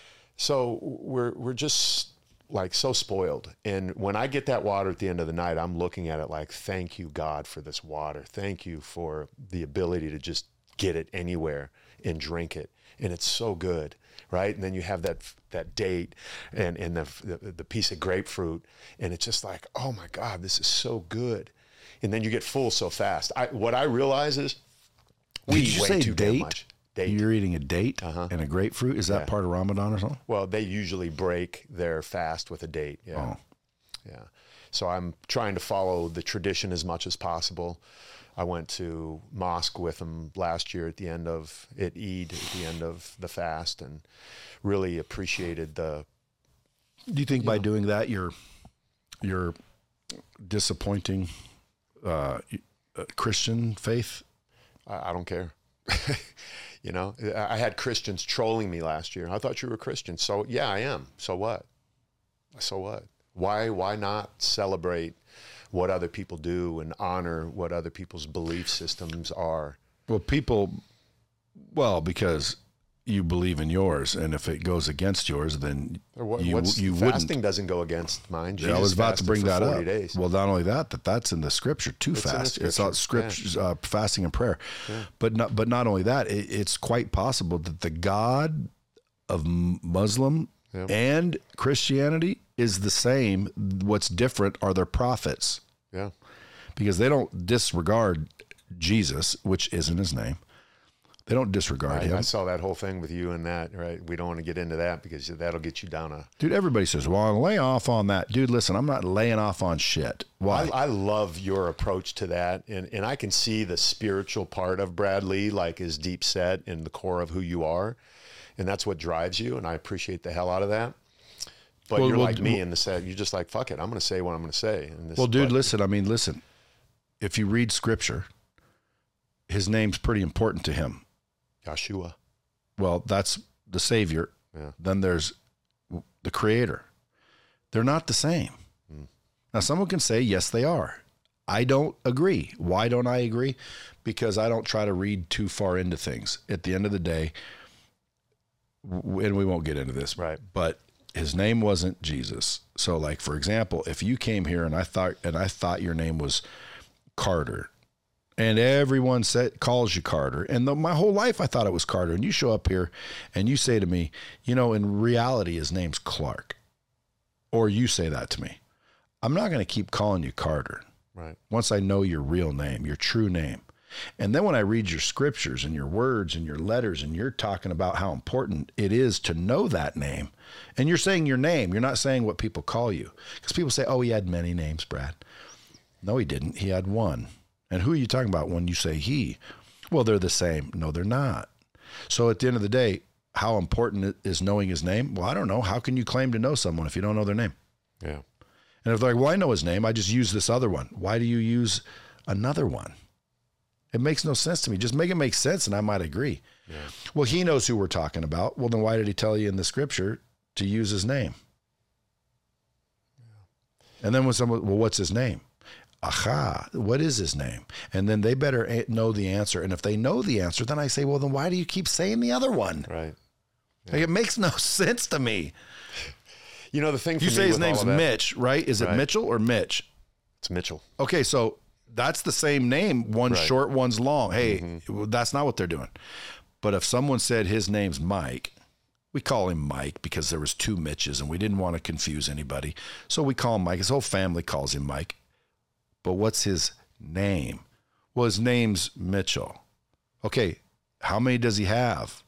So we're, we're just like so spoiled. And when I get that water at the end of the night, I'm looking at it like, thank you, God, for this water. Thank you for the ability to just get it anywhere and drink it. And it's so good, right? And then you have that that date and, and the, the the piece of grapefruit, and it's just like, oh my God, this is so good. And then you get full so fast. I, what I realize is we Did you eat way say too date? damn much. Date. You're eating a date uh-huh. and a grapefruit? Is that yeah. part of Ramadan or something? Well, they usually break their fast with a date. Yeah. Oh. Yeah. So I'm trying to follow the tradition as much as possible. I went to mosque with them last year at the end of at Eid, at the end of the fast, and really appreciated the. Do you think you by know, doing that you're you're disappointing uh, Christian faith? I, I don't care. You know, I had Christians trolling me last year. I thought you were a Christian, so yeah, I am. So what? So what? Why? Why not celebrate what other people do and honor what other people's belief systems are? Well, people, well, because you believe in yours, and if it goes against yours, then what, you, what's, you fasting wouldn't. doesn't go against mine. Jesus I was about to bring that up. Days. Well, not only that, that that's in the scripture to it's fast. Scripture. It's all scripture, yeah. uh, fasting and prayer. Yeah. But not, but not only that, it, it's quite possible that the God of Muslim yeah. and Christianity is the same. What's different are their prophets. Yeah. Because they don't disregard Jesus, which isn't his name. They don't disregard I, him. I saw that whole thing with you and that, right? We don't want to get into that because that'll get you down a... Dude, everybody says, well, I'll lay off on that. Dude, listen, I'm not laying off on shit. Why? I, I love your approach to that. And, and I can see the spiritual part of Brad Lee, like is deep set in the core of who you are. And that's what drives you. And I appreciate the hell out of that. But well, you're well, like me well, in the set. You're just like, fuck it. I'm going to say what I'm going to say. And this well, dude, what, listen, I mean, listen, if you read scripture, his name's pretty important to him. Yeshua. Well, that's the Savior. Yeah. Then there's the Creator. They're not the same. Mm. Now, someone can say, yes, they are. I don't agree. Why don't I agree? Because I don't try to read too far into things. At the end of the day, and we won't get into this, right? But his name wasn't Jesus. So, like, for example, if you came here and I thought and I thought your name was Carter, and everyone said calls you Carter, and the, my whole life I thought it was Carter, and you show up here and you say to me, you know, in reality his name's Clark, or you say that to me, I'm not going to keep calling you Carter. Right. Once I know your real name, your true name. And then when I read your scriptures and your words and your letters, and you're talking about how important it is to know that name, and you're saying your name, you're not saying what people call you. Because people say, oh, he had many names, Brad. No, he didn't. He had one. And who are you talking about when you say he? Well, they're the same. No, they're not. So at the end of the day, how important is knowing his name? Well, I don't know. How can you claim to know someone if you don't know their name? Yeah. And if they're like, well, I know his name, I just use this other one. Why do you use another one? It makes no sense to me. Just make it make sense, and I might agree. Yeah. Well, he knows who we're talking about. Well, then why did he tell you in the scripture to use his name? Yeah. And then when someone, well, what's his name? Aha, what is his name? And then they better know the answer. And if they know the answer, then I say, well, then why do you keep saying the other one? Right. Yeah. Like, it makes no sense to me. You know, the thing for you me say his with name's all of that, Mitch, right? Is it right. Mitchell or Mitch? It's Mitchell. Okay, so that's the same name. One's right. short, one's long. Hey, mm-hmm. that's not what they're doing. But if someone said his name's Mike, we call him Mike because there was two Mitches and we didn't want to confuse anybody. So we call him Mike. His whole family calls him Mike. But what's his name? Well, his name's Mitchell. Okay, how many does he have?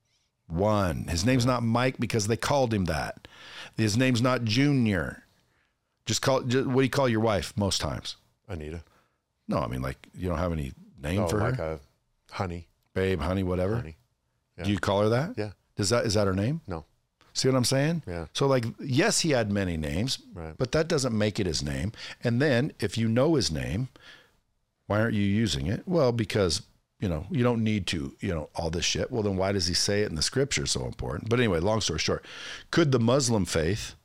One. His name's not Mike because they called him that. His name's not Junior. Just call. Just, what do you call your wife most times? Anita. No, I mean, like, you don't have any name oh, for like her? A honey. Babe, honey, whatever. Honey. Yeah. Do you call her that? Yeah. Does that is that her name? No. See what I'm saying? Yeah. So, like, yes, he had many names, right. but that doesn't make it his name. And then if you know his name, why aren't you using it? Well, because, you know, you don't need to, you know, all this shit. Well, then why does he say it in the scripture so important? But anyway, long story short, could the Muslim faith,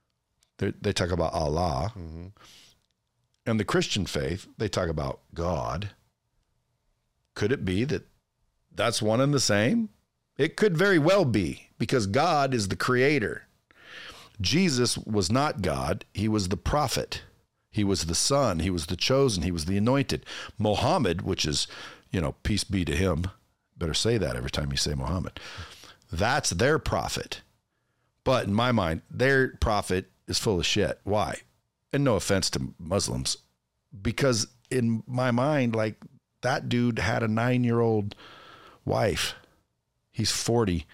they talk about Allah, mm-hmm. and the Christian faith, they talk about God. Could it be that that's one and the same? It could very well be, because God is the creator. Jesus was not God. He was the prophet. He was the son. He was the chosen. He was the anointed. Muhammad, which is, you know, peace be to him. Better say that every time you say Muhammad. That's their prophet. But in my mind, their prophet is full of shit. Why? And no offense to Muslims, because in my mind, like, that dude had a nine-year-old wife. He's forty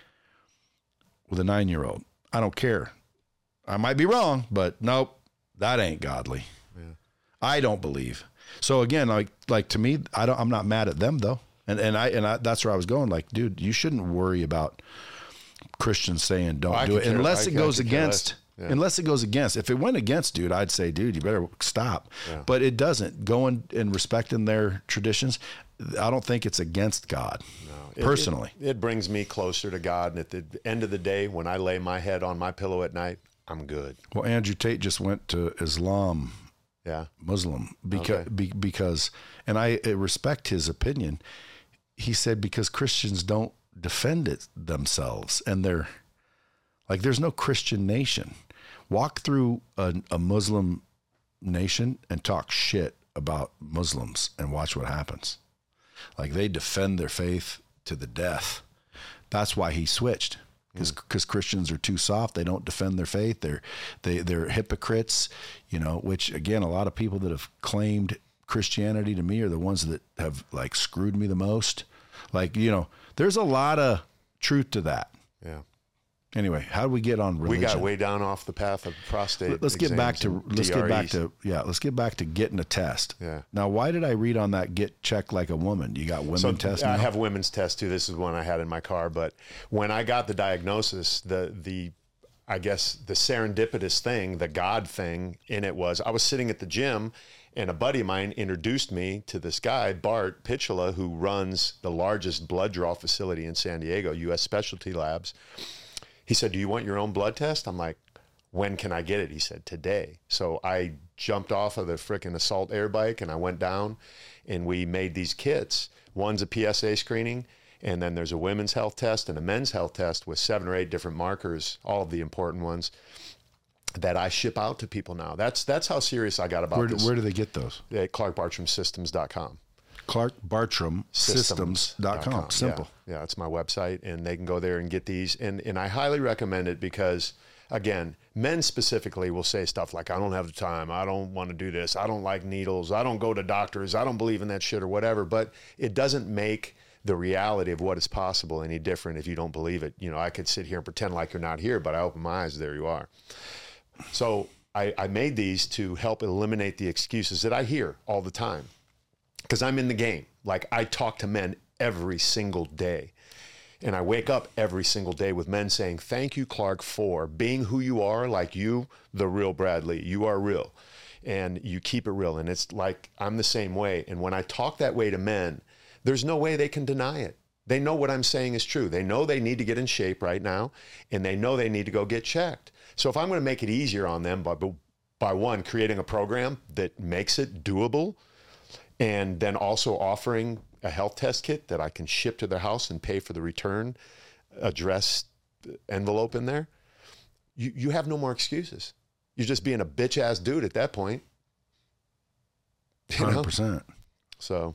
with a nine-year-old. I don't care. I might be wrong, but nope, that ain't godly. Yeah. I don't believe. So again, like like to me, I don't. I'm not mad at them though, and and I and I, that's where I was going. Like, dude, you shouldn't worry about Christians saying don't well, do it care, unless I, it goes I against. Yeah. Unless it goes against. If it went against, dude, I'd say, dude, you better stop. Yeah. But it doesn't. Going and respecting their traditions, I don't think it's against God. No, personally. It, it, it brings me closer to God. And at the end of the day, when I lay my head on my pillow at night, I'm good. Well, Andrew Tate just went to Islam, yeah, Muslim, because, okay. be, because, and I respect his opinion. He said, because Christians don't defend it themselves, and they're like, there's no Christian nation. Walk through a, a Muslim nation and talk shit about Muslims and watch what happens. Like, they defend their faith to the death. That's why he switched, because because mm. Christians are too soft. They don't defend their faith. They're they they're hypocrites, you know. Which again, a lot of people that have claimed Christianity to me are the ones that have like screwed me the most. Like, you know, there's a lot of truth to that. Yeah. Anyway, how do we get on religion? We got way down off the path of prostate. Let's get back to let's D R Es. get back to yeah. Let's get back to getting a test. Yeah. Now, why did I read on that get checked like a woman? You got women so test. I now? have women's test too. This is one I had in my car. But when I got the diagnosis, the the I guess the serendipitous thing, the God thing in it was I was sitting at the gym, and a buddy of mine introduced me to this guy, Bart Pichula, who runs the largest blood draw facility in San Diego, U S Specialty Labs. He said, do you want your own blood test? I'm like, when can I get it? He said, today. So I jumped off of the frickin' Assault air bike and I went down and we made these kits. One's a P S A screening, and then there's a women's health test and a men's health test with seven or eight different markers, all of the important ones that I ship out to people now. That's that's how serious I got about Where, this. where do they get those? At Clark Bartram Systems dot com. Clark Bartram Systems dot com. Simple. Yeah, yeah, it's my website, and they can go there and get these. And, and I highly recommend it because, again, men specifically will say stuff like, I don't have the time. I don't want to do this. I don't like needles. I don't go to doctors. I don't believe in that shit or whatever. But it doesn't make the reality of what is possible any different if you don't believe it. You know, I could sit here and pretend like you're not here, but I open my eyes, there you are. So I, I made these to help eliminate the excuses that I hear all the time. Because I'm in the game. Like, I talk to men every single day. And I wake up every single day with men saying, thank you, Clark, for being who you are, like you, the real Bradley. You are real. And you keep it real. And it's like, I'm the same way. And when I talk that way to men, there's no way they can deny it. They know what I'm saying is true. They know they need to get in shape right now. And they know they need to go get checked. So if I'm going to make it easier on them by, by one, creating a program that makes it doable, and then also offering a health test kit that I can ship to their house and pay for the return address envelope in there, you, you have no more excuses. You're just being a bitch-ass dude at that point. You know? one hundred percent. So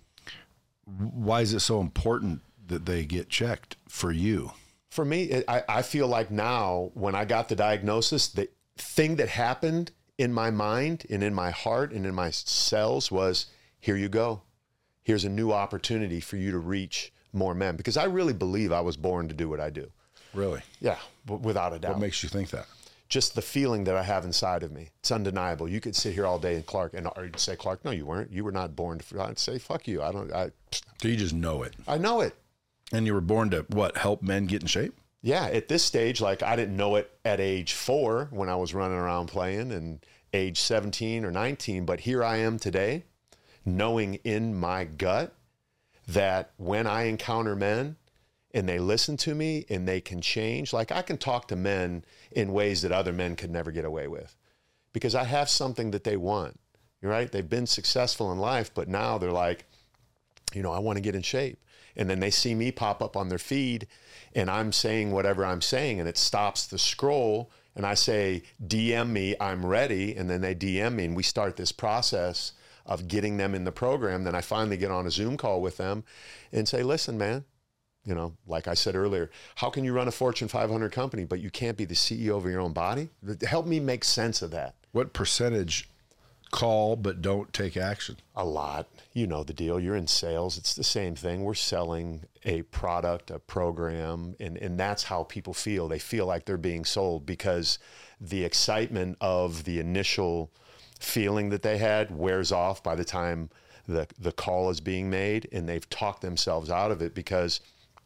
why is it so important that they get checked for you? For me, it, I, I feel like now when I got the diagnosis, the thing that happened in my mind and in my heart and in my cells was, here you go. Here's a new opportunity for you to reach more men. Because I really believe I was born to do what I do. Really? Yeah, w- without a doubt. What makes you think that? Just the feeling that I have inside of me. It's undeniable. You could sit here all day and Clark, and or you'd say, Clark, no, you weren't. You were not born to. I'd say, fuck you. I don't. I. So you just know it. I know it. And you were born to what? Help men get in shape? Yeah. At this stage, like I didn't know it at age four when I was running around playing, and age seventeen or nineteen. But here I am today, knowing in my gut that when I encounter men and they listen to me and they can change, like I can talk to men in ways that other men could never get away with because I have something that they want, right? They've been successful in life, but now they're like, you know, I want to get in shape. And then they see me pop up on their feed and I'm saying whatever I'm saying and it stops the scroll and I say, D M me, I'm ready. And then they D M me and we start this process of getting them in the program. Then I finally get on a Zoom call with them and say, listen, man, you know, like I said earlier, how can you run a Fortune five hundred company, but you can't be the C E O of your own body? Help me make sense of that. What percentage call but don't take action? A lot. You know the deal. You're in sales. It's the same thing. We're selling a product, a program, and, and that's how people feel. They feel like they're being sold because the excitement of the initial feeling that they had wears off by the time the the call is being made and they've talked themselves out of it because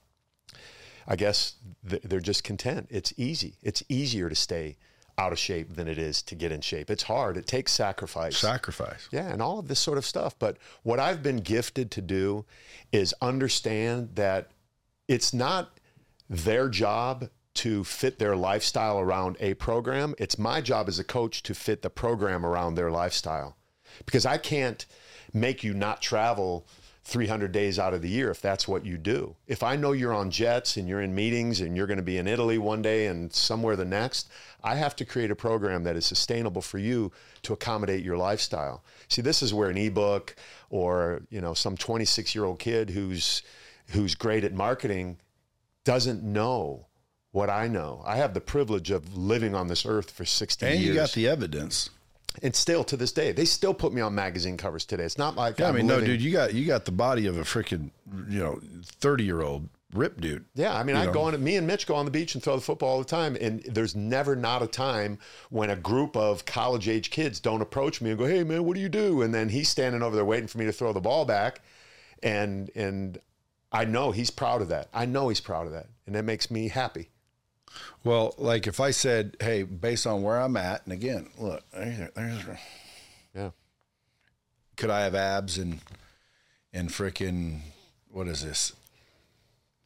I guess they're just content. It's easy. It's easier to stay out of shape than it is to get in shape. It's hard. It takes sacrifice. Sacrifice. Yeah, and all of this sort of stuff. But what I've been gifted to do is understand that it's not their job to fit their lifestyle around a program. It's my job as a coach to fit the program around their lifestyle. Because I can't make you not travel three hundred days out of the year if that's what you do. If I know you're on jets and you're in meetings and you're going to be in Italy one day and somewhere the next, I have to create a program that is sustainable for you to accommodate your lifestyle. See, this is where an ebook or, you know, some twenty-six-year-old kid who's who's great at marketing doesn't know what I know. I have the privilege of living on this earth for sixty and years. And you got the evidence. And still to this day, they still put me on magazine covers today. It's not like yeah, I'm I mean, living... no, dude, you got you got the body of a freaking, you know, thirty year old rip dude. Yeah, I mean, you I know? go on. Me and Mitch go on the beach and throw the football all the time, and there's never not a time when a group of college age kids don't approach me and go, "Hey, man, what do you do?" And then he's standing over there waiting for me to throw the ball back, and and I know he's proud of that. I know he's proud of that, and that makes me happy. Well, like if I said, "Hey, based on where I'm at," and again, look, there's, there's yeah, could I have abs and and frickin' what is this?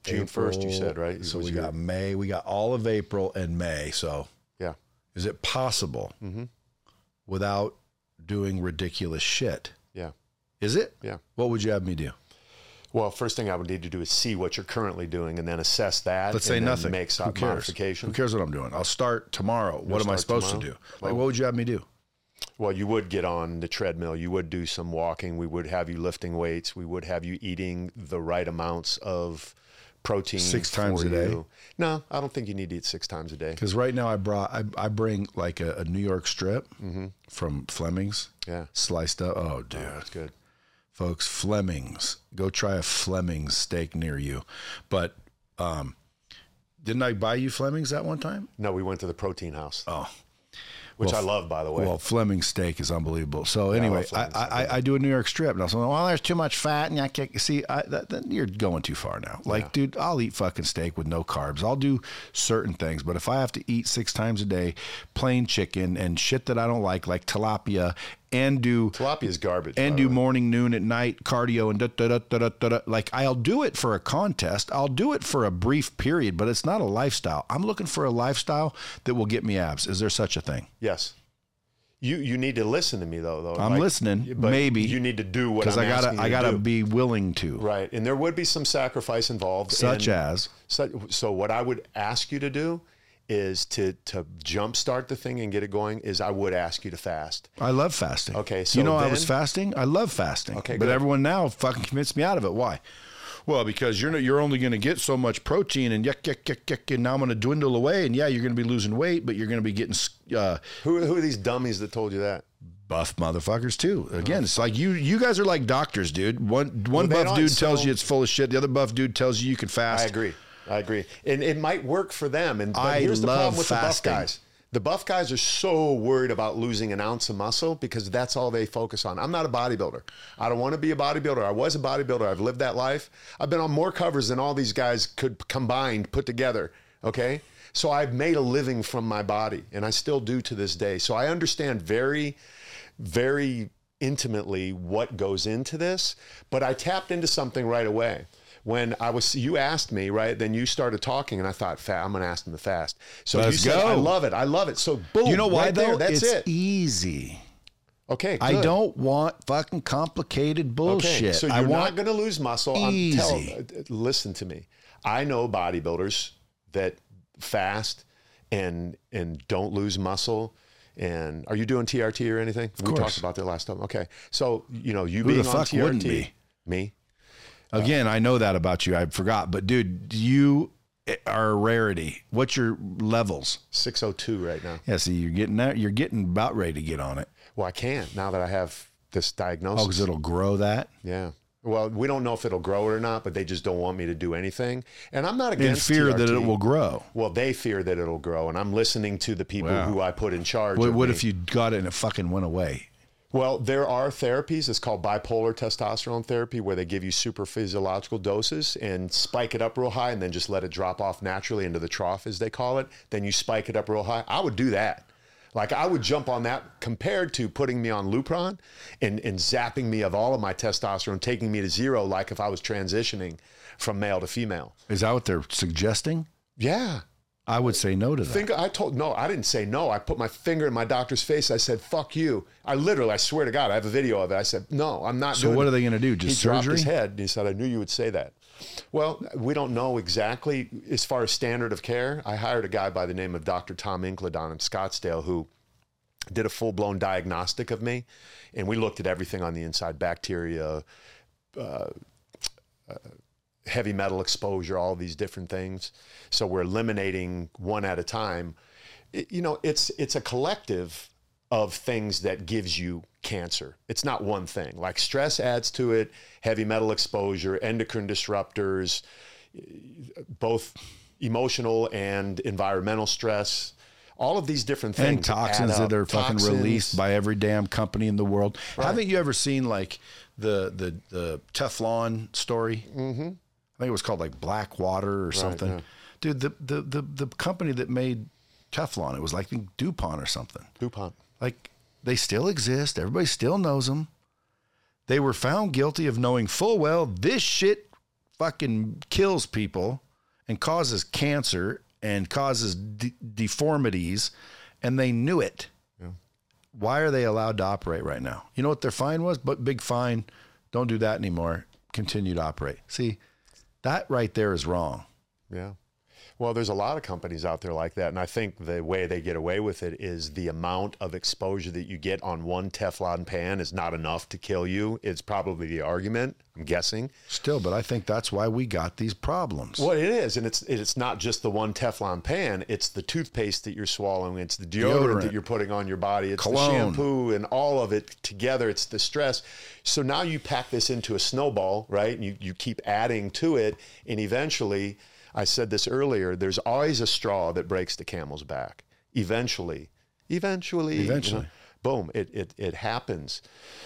June first, you said, right? So Was we your- got May. We got all of April and May. So Yeah. is it possible Mm-hmm. without doing ridiculous shit? Yeah. Is it? Yeah. What would you have me do? Well, first thing I would need to do is see what you're currently doing and then assess that. Let's say and then nothing. Make Who some cares? modification. Who cares what I'm doing? I'll start tomorrow. What am I start supposed tomorrow? to do? Like, Well- what would you have me do? Well, you would get on the treadmill. You would do some walking. We would have you lifting weights. We would have you eating the right amounts of protein. Six times for a day? you. No, I don't think you need to eat six times a day. Because right now I brought I, I bring like a, a New York strip from Fleming's, Yeah. sliced up. Oh, dude, That's good. folks, Fleming's. Go try a Fleming's steak near you. But um, didn't I buy you Fleming's that one time? No, we went to the protein house, Oh, which well, I love, by the way. well, Fleming's steak is unbelievable. So anyway, I, Fleming's. I, I, I do a New York strip, and I was like, well, there's too much fat, and I can't see. I, that, that, you're going too far now. Like, Yeah. dude, I'll eat fucking steak with no carbs. I'll do certain things, but if I have to eat six times a day, plain chicken and shit that I don't like, like tilapia, and do Tilapia is garbage. and by do the way. morning, noon, at night cardio and da da da da da da. da. Like, I'll do it for a contest. I'll do it for a brief period, but it's not a lifestyle. I'm looking for a lifestyle that will get me abs. Is there such a thing? Yes. You you need to listen to me though. Though I'm Like, listening, but maybe. you need to do what Because I'm I gotta, asking you I to gotta do. be willing to. Right, and there would be some sacrifice involved. Such and as? So, so what I would ask you to do is to to jumpstart the thing and get it going. Is I would ask you to fast. I love fasting. Okay, so you know I was then- fasting. I love fasting. Okay, but good. everyone now fucking convinced me out of it. Why? Well, because you're not, you're only going to get so much protein, and yuck yuck yuck yuck, and now I'm going to dwindle away, and yeah, you're going to be losing weight, but you're going to be getting uh, Who who are these dummies that told you that? buff motherfuckers too. Again, it's like you you guys are like doctors, dude. One one they buff don't, dude tells so- you it's full of shit. The other buff dude tells you you can fast. I agree. I agree, and it might work for them. And but I here's the love problem with fasting. the buff guys. The buff guys are so worried about losing an ounce of muscle because that's all they focus on. I'm not a bodybuilder. I don't want to be a bodybuilder. I was a bodybuilder. I've lived that life. I've been on more covers than all these guys could combined put together. Okay, so I've made a living from my body, and I still do to this day. So I understand very, very intimately what goes into this. But I tapped into something right away. When I was, you asked me, right? Then you started talking, and I thought, "Fat, I'm going to ask them to fast." So Let's you said, go. "I love it, I love it." So boom, You know why right though? there, that's it's it. easy. Okay, I good. don't want fucking complicated bullshit. Okay, so you're I not want going to lose muscle. easy. I'm tell, listen to me. I know bodybuilders that fast and and don't lose muscle. And are you doing T R T or anything? we course. talked about that last time. Okay, so you know you Who being the on fuck T R T, wouldn't be? me. Again, I know that about you. I forgot, but dude, you are a rarity. What's your levels? six oh two right now. Yeah, see, you're getting that. You're getting about ready to get on it. Well, I can't now that I have this diagnosis. Oh, because it'll grow that. Yeah. Well, we don't know if it'll grow it or not, but they just don't want me to do anything. And I'm not In against fear T R T. that it will grow. Well, they fear that it'll grow, and I'm listening to the people Wow. who I put in charge. What, of what me. if you got it and it fucking went away? Well, there are therapies. It's called bipolar testosterone therapy, where they give you super physiological doses and spike it up real high, and then just let it drop off naturally into the trough, as they call it. Then you spike it up real high. I would do that. Like, I would jump on that compared to putting me on Lupron and, and zapping me of all of my testosterone, taking me to zero, like if I was transitioning from male to female. Is that what they're suggesting? Yeah. I would say no to that. Think I told no, I didn't say no. I put my finger in my doctor's face. I said, "Fuck you." I literally, I swear to God, I have a video of it. I said, "No, I'm not." So doing what it." are they going to do? Just he dropped surgery? his head and he said, "I knew you would say that." Well, we don't know exactly as far as standard of care. I hired a guy by the name of Doctor Tom Incledon in Scottsdale who did a full-blown diagnostic of me, and we looked at everything on the inside: bacteria, uh, uh, heavy metal exposure, all these different things. So we're eliminating one at a time. It, you know, it's it's a collective of things that gives you cancer. It's not one thing. Like stress adds to it, heavy metal exposure, endocrine disruptors, both emotional and environmental stress. All of these different things. And toxins add up. that are fucking Toxins. released by every damn company in the world. Right. Haven't you ever seen like the the the Teflon story? Mm-hmm. I think it was called like Black Water or something. yeah. Dude, the, the the the company that made Teflon, it was like DuPont or something. DuPont. Like, they still exist. Everybody still knows them. They were found guilty of knowing full well this shit fucking kills people and causes cancer and causes de- deformities, and they knew it. Yeah. Why are they allowed to operate right now? You know what their fine was? But big fine. Don't do that anymore. Continue to operate. See, that right there is wrong. Yeah. Well, there's a lot of companies out there like that, and I think the way they get away with it is the amount of exposure that you get on one Teflon pan is not enough to kill you. It's probably the argument, I'm guessing. Still, but I think that's why we got these problems. Well, it is, and it's it's not just the one Teflon pan. It's the toothpaste that you're swallowing. It's the deodorant, deodorant. that you're putting on your body. It's Cologne. The shampoo and all of it together. It's the stress. So now you pack this into a snowball, right? And you, you keep adding to it, and eventually... I said this earlier, there's always a straw that breaks the camel's back. Eventually, eventually, eventually, you know, boom, it, it, it happens.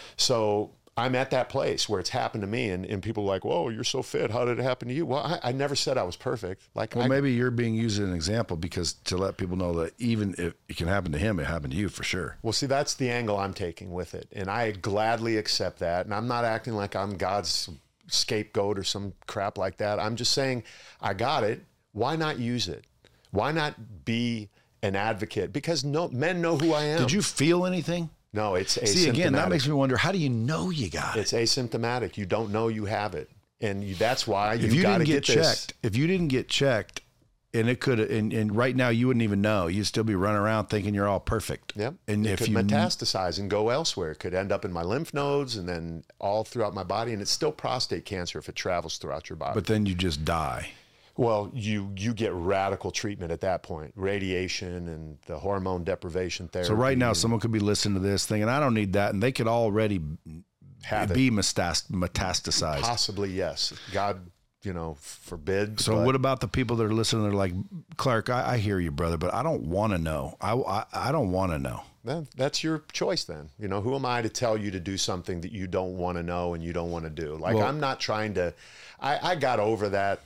So I'm at that place where it's happened to me, and, and people are like, whoa, you're so fit. How did it happen to you? Well, I, I never said I was perfect. Like, well, I, maybe you're being used as an example because to let people know that even if it can happen to him, it happened to you for sure. Well, see, that's the angle I'm taking with it. And I gladly accept that. And I'm not acting like I'm God's scapegoat or some crap like that. I'm just saying, I got it. Why not use it? Why not be an advocate? Because no men know who I am. Did you feel anything? No, it's asymptomatic. See, again, that makes me wonder, how do you know you got it? It's asymptomatic. You don't know you have it. And you, that's why you, you got to get, get checked. This. If you didn't get checked, and it could, and, and right now you wouldn't even know. You'd still be running around thinking you're all perfect. Yep. And it if could you metastasize and go elsewhere. It could end up in my lymph nodes and then all throughout my body. And it's still prostate cancer if it travels throughout your body. But then you just die. Well, you you get radical treatment at that point, radiation and the hormone deprivation therapy. So right now, someone could be listening to this thinking, I don't need that, and they could already have be it. metastasized. Possibly, yes. God, you know, forbid. So but... what about the people that are listening? They're like, Clark, I, I hear you, brother, but I don't want to know. I, I, I don't want to know. That, that's your choice then. You know, who am I to tell you to do something that you don't want to know and you don't want to do? Like, well, I'm not trying to, I, I got over that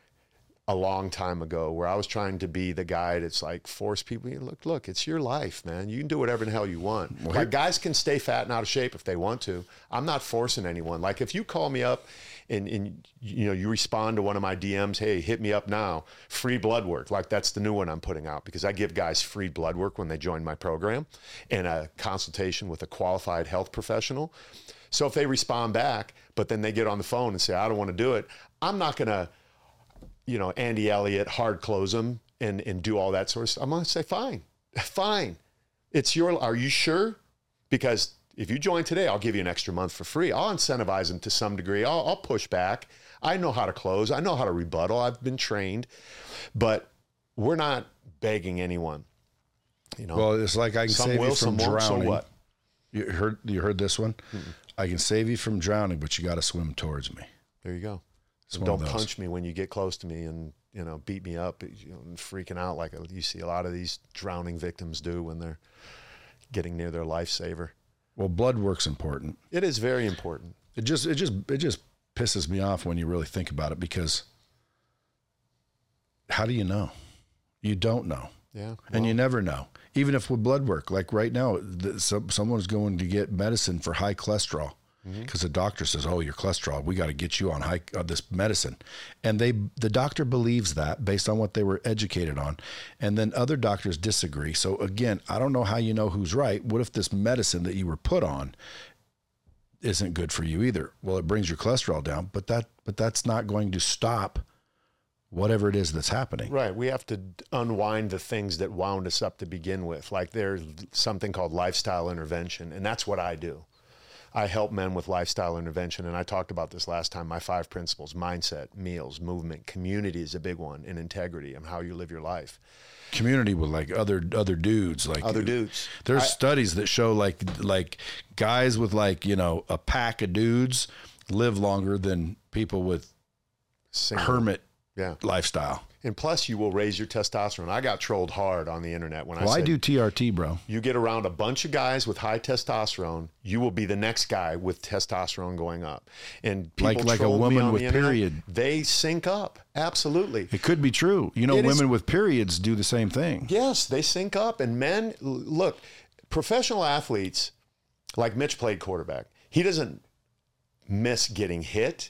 a long time ago where I was trying to be the guy that's like force people, you know, look, look, it's your life, man. You can do whatever the hell you want. Well, like, guys can stay fat and out of shape if they want to. I'm not forcing anyone. Like, if you call me up and, and you know, you respond to one of my D Ms, hey, hit me up now, free blood work. Like, that's the new one I'm putting out because I give guys free blood work when they join my program and a consultation with a qualified health professional. So if they respond back, but then they get on the phone and say, I don't want to do it, I'm not going to, you know, Andy Elliott, hard close them and, and do all that sort of stuff. I'm going to say, fine, fine. It's your, are you sure? Because if you join today, I'll give you an extra month for free. I'll incentivize them to some degree. I'll, I'll push back. I know how to close. I know how to rebuttal. I've been trained, but we're not begging anyone. You know, well, it's like I can some save will, you from drowning. So what? You heard, you heard this one? Mm-mm. I can save you from drowning, but you got to swim towards me. There you go. Don't punch me when you get close to me and, you know, beat me up, you know, and freaking out like you see a lot of these drowning victims do when they're getting near their lifesaver. Well, blood work's important. It is very important. It just, it just, it just pisses me off when you really think about it because how do you know? You don't know. Yeah. Well, and you never know. Even if with blood work, like right now, the, some, someone's going to get medicine for high cholesterol. Because mm-hmm. the doctor says, "Oh, your cholesterol, we got to get you on high uh, this medicine," and they the doctor believes that based on what they were educated on, and then other doctors disagree. So again, I don't know how you know who's right. What if this medicine that you were put on isn't good for you either? Well, it brings your cholesterol down, but that but that's not going to stop whatever it is that's happening. Right. We have to unwind the things that wound us up to begin with. Like there's something called lifestyle intervention, and that's what I do. I help men with lifestyle intervention, and I talked about this last time, my five principles: mindset, meals, movement, community is a big one, and integrity and how you live your life. Community with like other other dudes. like Other dudes. There's I, studies that show like like guys with like, you know, a pack of dudes live longer than people with single. hermit yeah. lifestyle. And plus, you will raise your testosterone. I got trolled hard on the internet when well, I said, I do T R T, bro. You get around a bunch of guys with high testosterone, you will be the next guy with testosterone going up. And people like like a woman with internet, period. They sync up. Absolutely. It could be true. You know, it women is, with periods do the same thing. Yes, they sync up. And men, look, professional athletes, like Mitch played quarterback. He doesn't miss getting hit.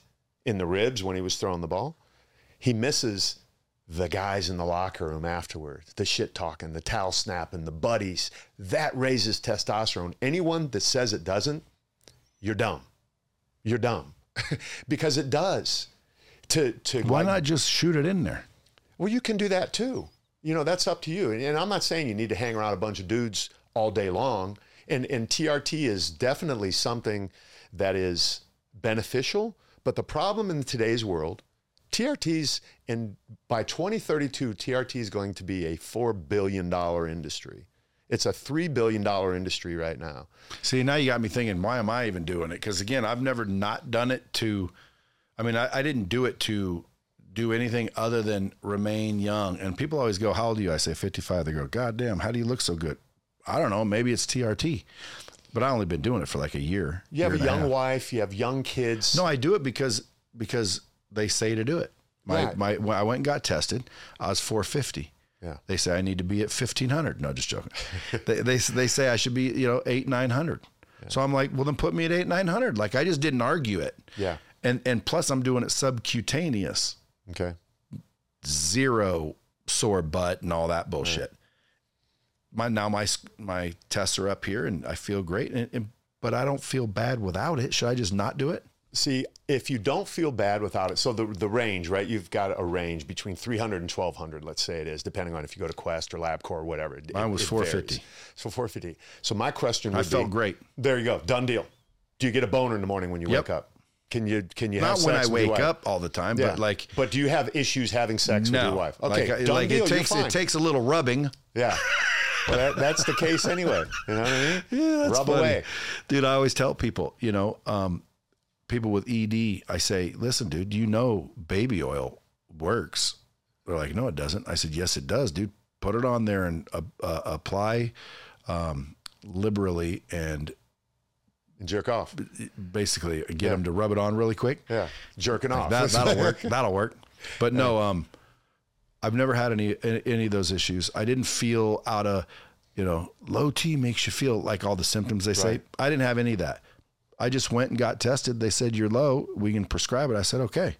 in the ribs when he was throwing the ball. He misses the guys in the locker room afterwards, the shit talking, the towel snapping, the buddies. That raises testosterone. Anyone that says it doesn't, you're dumb. You're dumb. Because it does. To to Why like, not just shoot it in there? well, you can do that too. You know, that's up to you. And, and I'm not saying you need to hang around a bunch of dudes all day long. And and T R T is definitely something that is beneficial. But the problem in today's world, T R Ts, and by twenty thirty-two, T R T is going to be a four billion dollars industry. It's a three billion dollars industry right now. See, now you got me thinking, why am I even doing it? Because again, I've never not done it to, I mean, I, I didn't do it to do anything other than remain young. And people always go, how old are you? I say fifty-five. They go, God damn, how do you look so good? I don't know. Maybe it's T R T. But I've only been doing it for like a year. You have year a and young half. wife. You have young kids. No, I do it because because they say to do it. My Right. my when I went and got tested, I was four fifty. Yeah. They say I need to be at fifteen hundred. No, just joking. they, they they say I should be, you know, eight nine hundred. Yeah. So I'm like, well, then put me at eight nine hundred. Like I just didn't argue it. Yeah. And and plus I'm doing it subcutaneous, Okay. zero sore butt and all that bullshit. Right. My now my my tests are up here and I feel great. And, and but I don't feel bad without it. Should I just not do it? See, if you don't feel bad without it, so the the range, right? You've got a range between three hundred and twelve hundred, let's say it is, depending on if you go to Quest or LabCorp or whatever. It, Mine was it four fifty. varies. So four fifty. So my question would I felt be, great. There you go. Done deal. Do you get a boner in the morning when you Yep. wake up? Can you can you Not have when sex I with your wake wife? up all the time, Yeah. but like But do you have issues having sex no, with your wife? Okay, like, done like deal. it takes You're fine. it takes a little rubbing. Yeah. Well, that, that's the case anyway. You know what I mean? Yeah, that's Rub funny. away. Dude, I always tell people, you know, um, people with E D, I say, listen, dude, you know baby oil works. They're like, no, it doesn't. I said, yes, it does, dude. Put it on there and uh, uh, apply um, liberally and And jerk off. basically get Yeah. them to rub it on really quick. Yeah. Jerking off. That, that'll work. That'll work. But no, um, I've never had any any of those issues. I didn't feel out of, you know, low T makes you feel like all the symptoms they say. Right. I didn't have any of that. I just went and got tested. They said, you're low. We can prescribe it. I said, okay.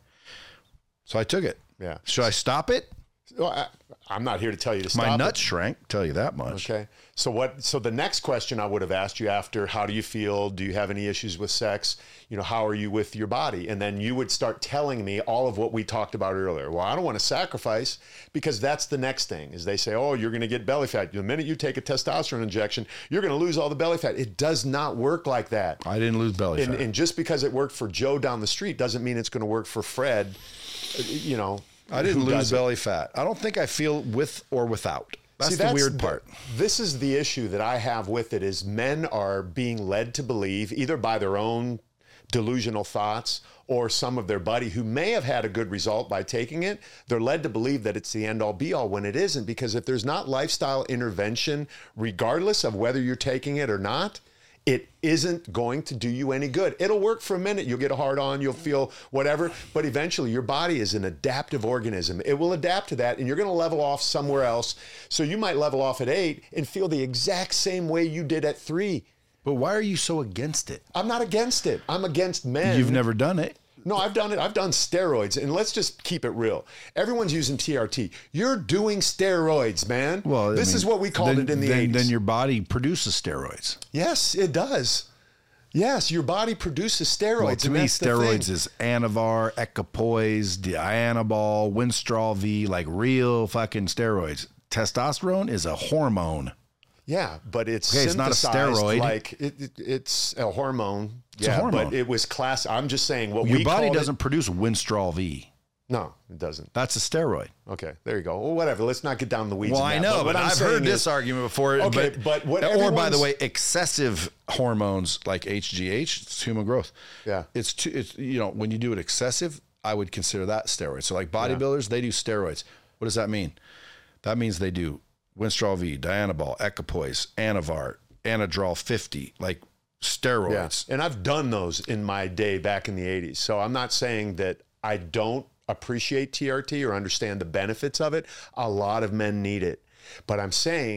So I took it. Yeah. Should I stop it? Well, I, I'm not here to tell you to stop My it. nuts shrank, tell you that much. Okay. So what? So the next question I would have asked you after, how do you feel? Do you have any issues with sex? You know, how are you with your body? And then you would start telling me all of what we talked about earlier. Well, I don't want to sacrifice, because that's the next thing is they say, oh, you're going to get belly fat. The minute you take a testosterone injection, you're going to lose all the belly fat. It does not work like that. I didn't lose belly And, fat. and just because it worked for Joe down the street doesn't mean it's going to work for Fred. You know, I didn't who lose does it. belly fat. I don't think I feel with or without. That's See, the weird part. This is the issue that I have with it is men are being led to believe either by their own delusional thoughts or some of their buddy who may have had a good result by taking it. They're led to believe that it's the end all be all when it isn't, because if there's not lifestyle intervention, regardless of whether you're taking it or not, it isn't going to do you any good. It'll work for a minute. You'll get a hard on, you'll feel whatever, but eventually your body is an adaptive organism. It will adapt to that and you're going to level off somewhere else. So you might level off at eight and feel the exact same way you did at three. But why are you so against it? I'm not against it. I'm against men. You've never done it. No, I've done it. I've done steroids. And let's just keep it real. Everyone's using T R T. You're doing steroids, man. Well, I this mean, is what we called then, it in the then, eighties. Then your body produces steroids. Yes, it does. Yes, your body produces steroids. Well, to and me, that's the steroids thing. is Anavar, Equipoise, Dianabol, Winstrol V, like real fucking steroids. Testosterone is a hormone. Yeah, but it's Okay, it's not a synthesized steroid. Like it, it, it's a hormone. It's a yeah, hormone. but it was class. I'm just saying what Your we body called doesn't produce Winstrol V. It, no, it doesn't. That's a steroid. Okay, there you go. Well, whatever. Let's not get down the weeds. Well, in I that. know, what but I'm I've saying heard this is- argument before. Okay, but, but what or by the everyone's- way, excessive hormones like H G H, it's human growth. Yeah. It's too, it's you know, when you do it excessive, I would consider that steroids. So like bodybuilders, they do steroids. What does that mean? That means they do Winstrol V, Dianabol, Equipoise, Anavar, Anadrol fifty, like steroids. Yeah. And I've done those in my day back in the eighties. So I'm not saying that I don't appreciate T R T or understand the benefits of it. A lot of men need it. But I'm saying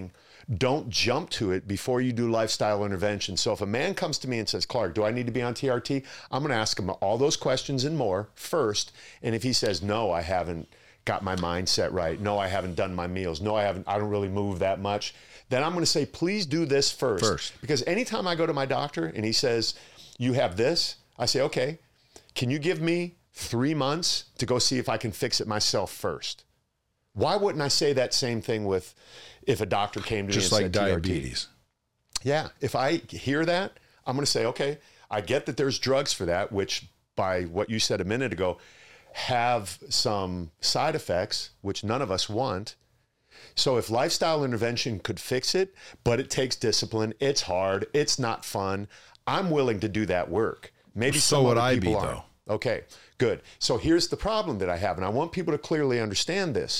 don't jump to it before you do lifestyle intervention. So if a man comes to me and says, Clark, do I need to be on T R T? I'm going to ask him all those questions and more first. And if he says, no, I haven't got my mindset right. No, I haven't done my meals. No, I haven't, I don't really move that much. Then I'm going to say, please do this first. First. Because anytime I go to my doctor and he says, you have this, I say, okay, can you give me three months to go see if I can fix it myself first? Why wouldn't I say that same thing with if a doctor came to Just me and like said diabetes. T R T? Yeah. If I hear that, I'm going to say, okay, I get that there's drugs for that, which by what you said a minute ago, have some side effects, which none of us want. So if lifestyle intervention could fix it, but it takes discipline, it's hard, it's not fun, I'm willing to do that work. Maybe so some would other I people be, aren't. though. Okay, good. So here's the problem that I have, and I want people to clearly understand this.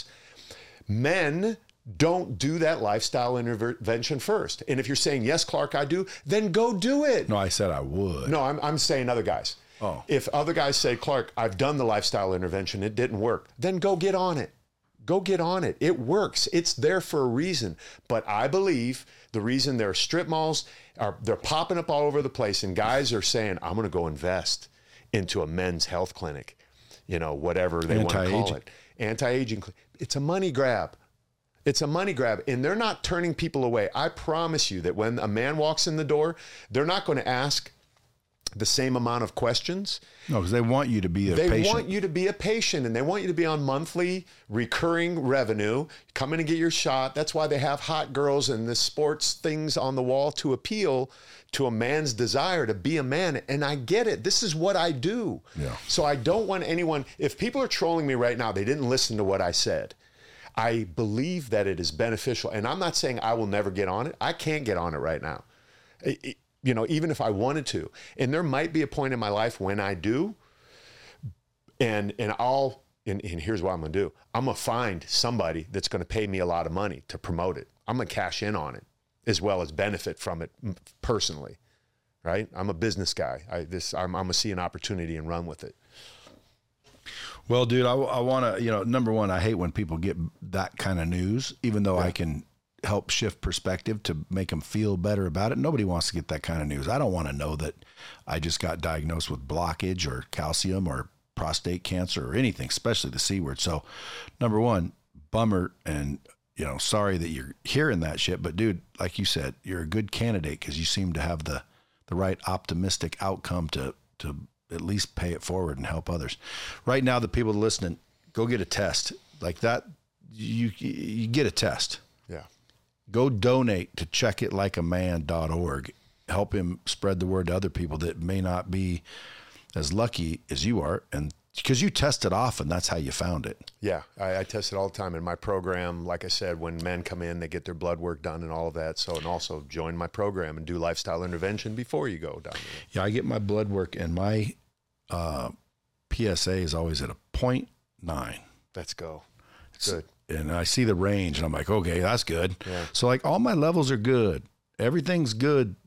Men don't do that lifestyle intervention first. And if you're saying, yes, Clark, I do, then go do it. No, I said I would. No, I'm, I'm saying other guys. Oh. If other guys say, Clark, I've done the lifestyle intervention, it didn't work, then go get on it. Go get on it. It works. It's there for a reason. But I believe the reason there are strip malls, are they're popping up all over the place, and guys are saying, I'm going to go invest into a men's health clinic, you know, whatever they want to call it. Anti-aging. It's a money grab. It's a money grab, and they're not turning people away. I promise you that when a man walks in the door, they're not going to ask the same amount of questions. No, because they want you to be a they patient. They want you to be a patient, and they want you to be on monthly recurring revenue. Come in and get your shot. That's why they have hot girls and the sports things on the wall to appeal to a man's desire to be a man. And I get it. This is what I do. Yeah. So I don't want anyone, if people are trolling me right now, they didn't listen to what I said. I believe that it is beneficial. And I'm not saying I will never get on it. I can't get on it right now. It, it, you know, even if I wanted to. And there might be a point in my life when I do. And and I'll, and, and here's what I'm going to do. I'm going to find somebody that's going to pay me a lot of money to promote it. I'm going to cash in on it as well as benefit from it personally, right? I'm a business guy. I, this, I'm, I'm going to see an opportunity and run with it. Well, dude, I, I want to, you know, number one, I hate when people get that kind of news, even though yeah. I can help shift perspective to make them feel better about it. Nobody wants to get that kind of news. I don't want to know that I just got diagnosed with blockage or calcium or prostate cancer or anything, especially the C word. So number one, bummer. And, you know, sorry that you're hearing that shit, but dude, like you said, you're a good candidate because you seem to have the, the right optimistic outcome to, to at least pay it forward and help others. Right now, the people listening, go get a test like that. You, you get a test. Yeah. Go donate to check it like a man dot org. Help him spread the word to other people that may not be as lucky as you are. And because you test it often, that's how you found it. Yeah, I, I test it all the time in my program. Like I said, when men come in, they get their blood work done and all of that. So, and also join my program and do lifestyle intervention before you go down there. Yeah, I get my blood work, and my uh, P S A is always at a point nine. Let's go. It's, good. And I see the range, and I'm like, okay, that's good. Yeah. So, like, all my levels are good. Everything's good,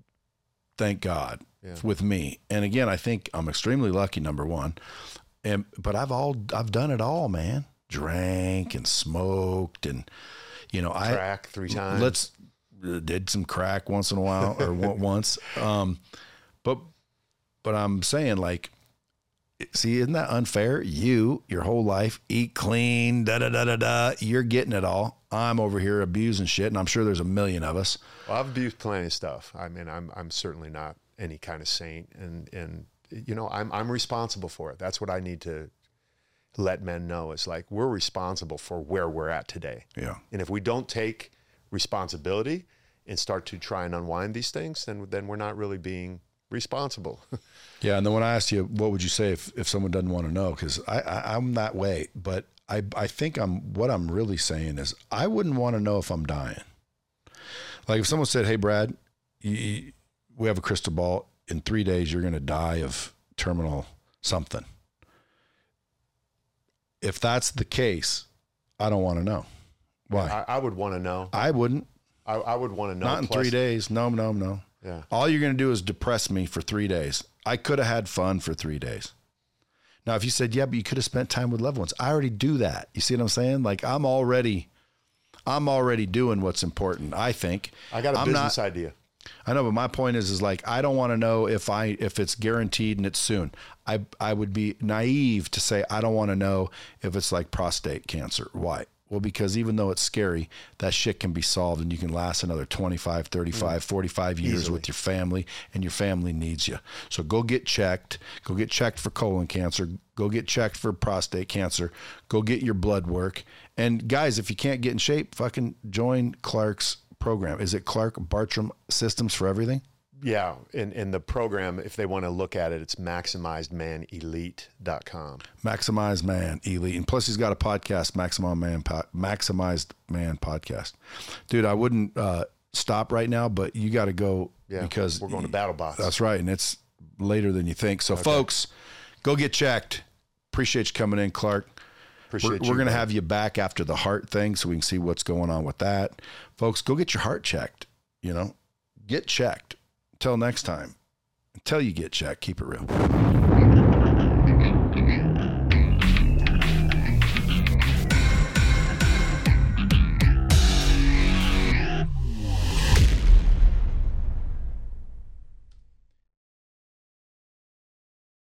thank God, yeah. with me. And again, I think I'm extremely lucky, number one. And but I've all I've done it all, man. Drank and smoked, and you know, I crack three times. Let's uh, did some crack once in a while or once. Um, but but I'm saying, like, see, isn't that unfair? You your whole life eat clean, da da da da da. You're getting it all. I'm over here abusing shit, and I'm sure there's a million of us. Well, I've abused plenty of stuff. I mean, I'm I'm certainly not any kind of saint, and and. You know, I'm I'm responsible for it. That's what I need to let men know. It's like we're responsible for where we're at today. Yeah. And if we don't take responsibility and start to try and unwind these things, then then we're not really being responsible. Yeah. And then when I asked you, what would you say if, if someone doesn't want to know? Because I, I I'm that way, but I I think I'm what I'm really saying is I wouldn't want to know if I'm dying. Like if someone said, "Hey, Brad, you, we have a crystal ball. In three days, you're going to die of terminal something." If that's the case, I don't want to know. Why? I, I would want to know. I wouldn't. I, I would want to know. Not in Plus, three days. No, no, no. Yeah. All you're going to do is depress me for three days. I could have had fun for three days. Now, if you said, yeah, but you could have spent time with loved ones. I already do that. You see what I'm saying? Like I'm already I'm already doing what's important, I think. I got a I'm business not, idea. I know, but my point is, is like, I don't want to know if I, if it's guaranteed and it's soon. I, I would be naive to say, I don't want to know if it's like prostate cancer. Why? Well, because even though it's scary, that shit can be solved and you can last another twenty-five, thirty-five, mm. forty-five years Easily. With your family, and your family needs you. So go get checked. Go get checked for colon cancer. Go get checked for prostate cancer. Go get your blood work. And guys, if you can't get in shape, fucking join Clark's program. Is it Clark Bartram Systems for Everything? Yeah. In, in the program, if they want to look at it, it's maximized man elite dot com. Maximized Man Elite. And plus he's got a podcast, Maximized Man, Maximized Man Podcast. Dude, I wouldn't uh, stop right now, but you got to go yeah, because we're going to Battle Bots. That's right. And it's later than you think. So okay. Folks, go get checked. Appreciate you coming in, Clark. Appreciate we're you, we're going to have you back after the heart thing so we can see what's going on with that. Folks, go get your heart checked. You know, get checked. Until next time, until you get checked, keep it real.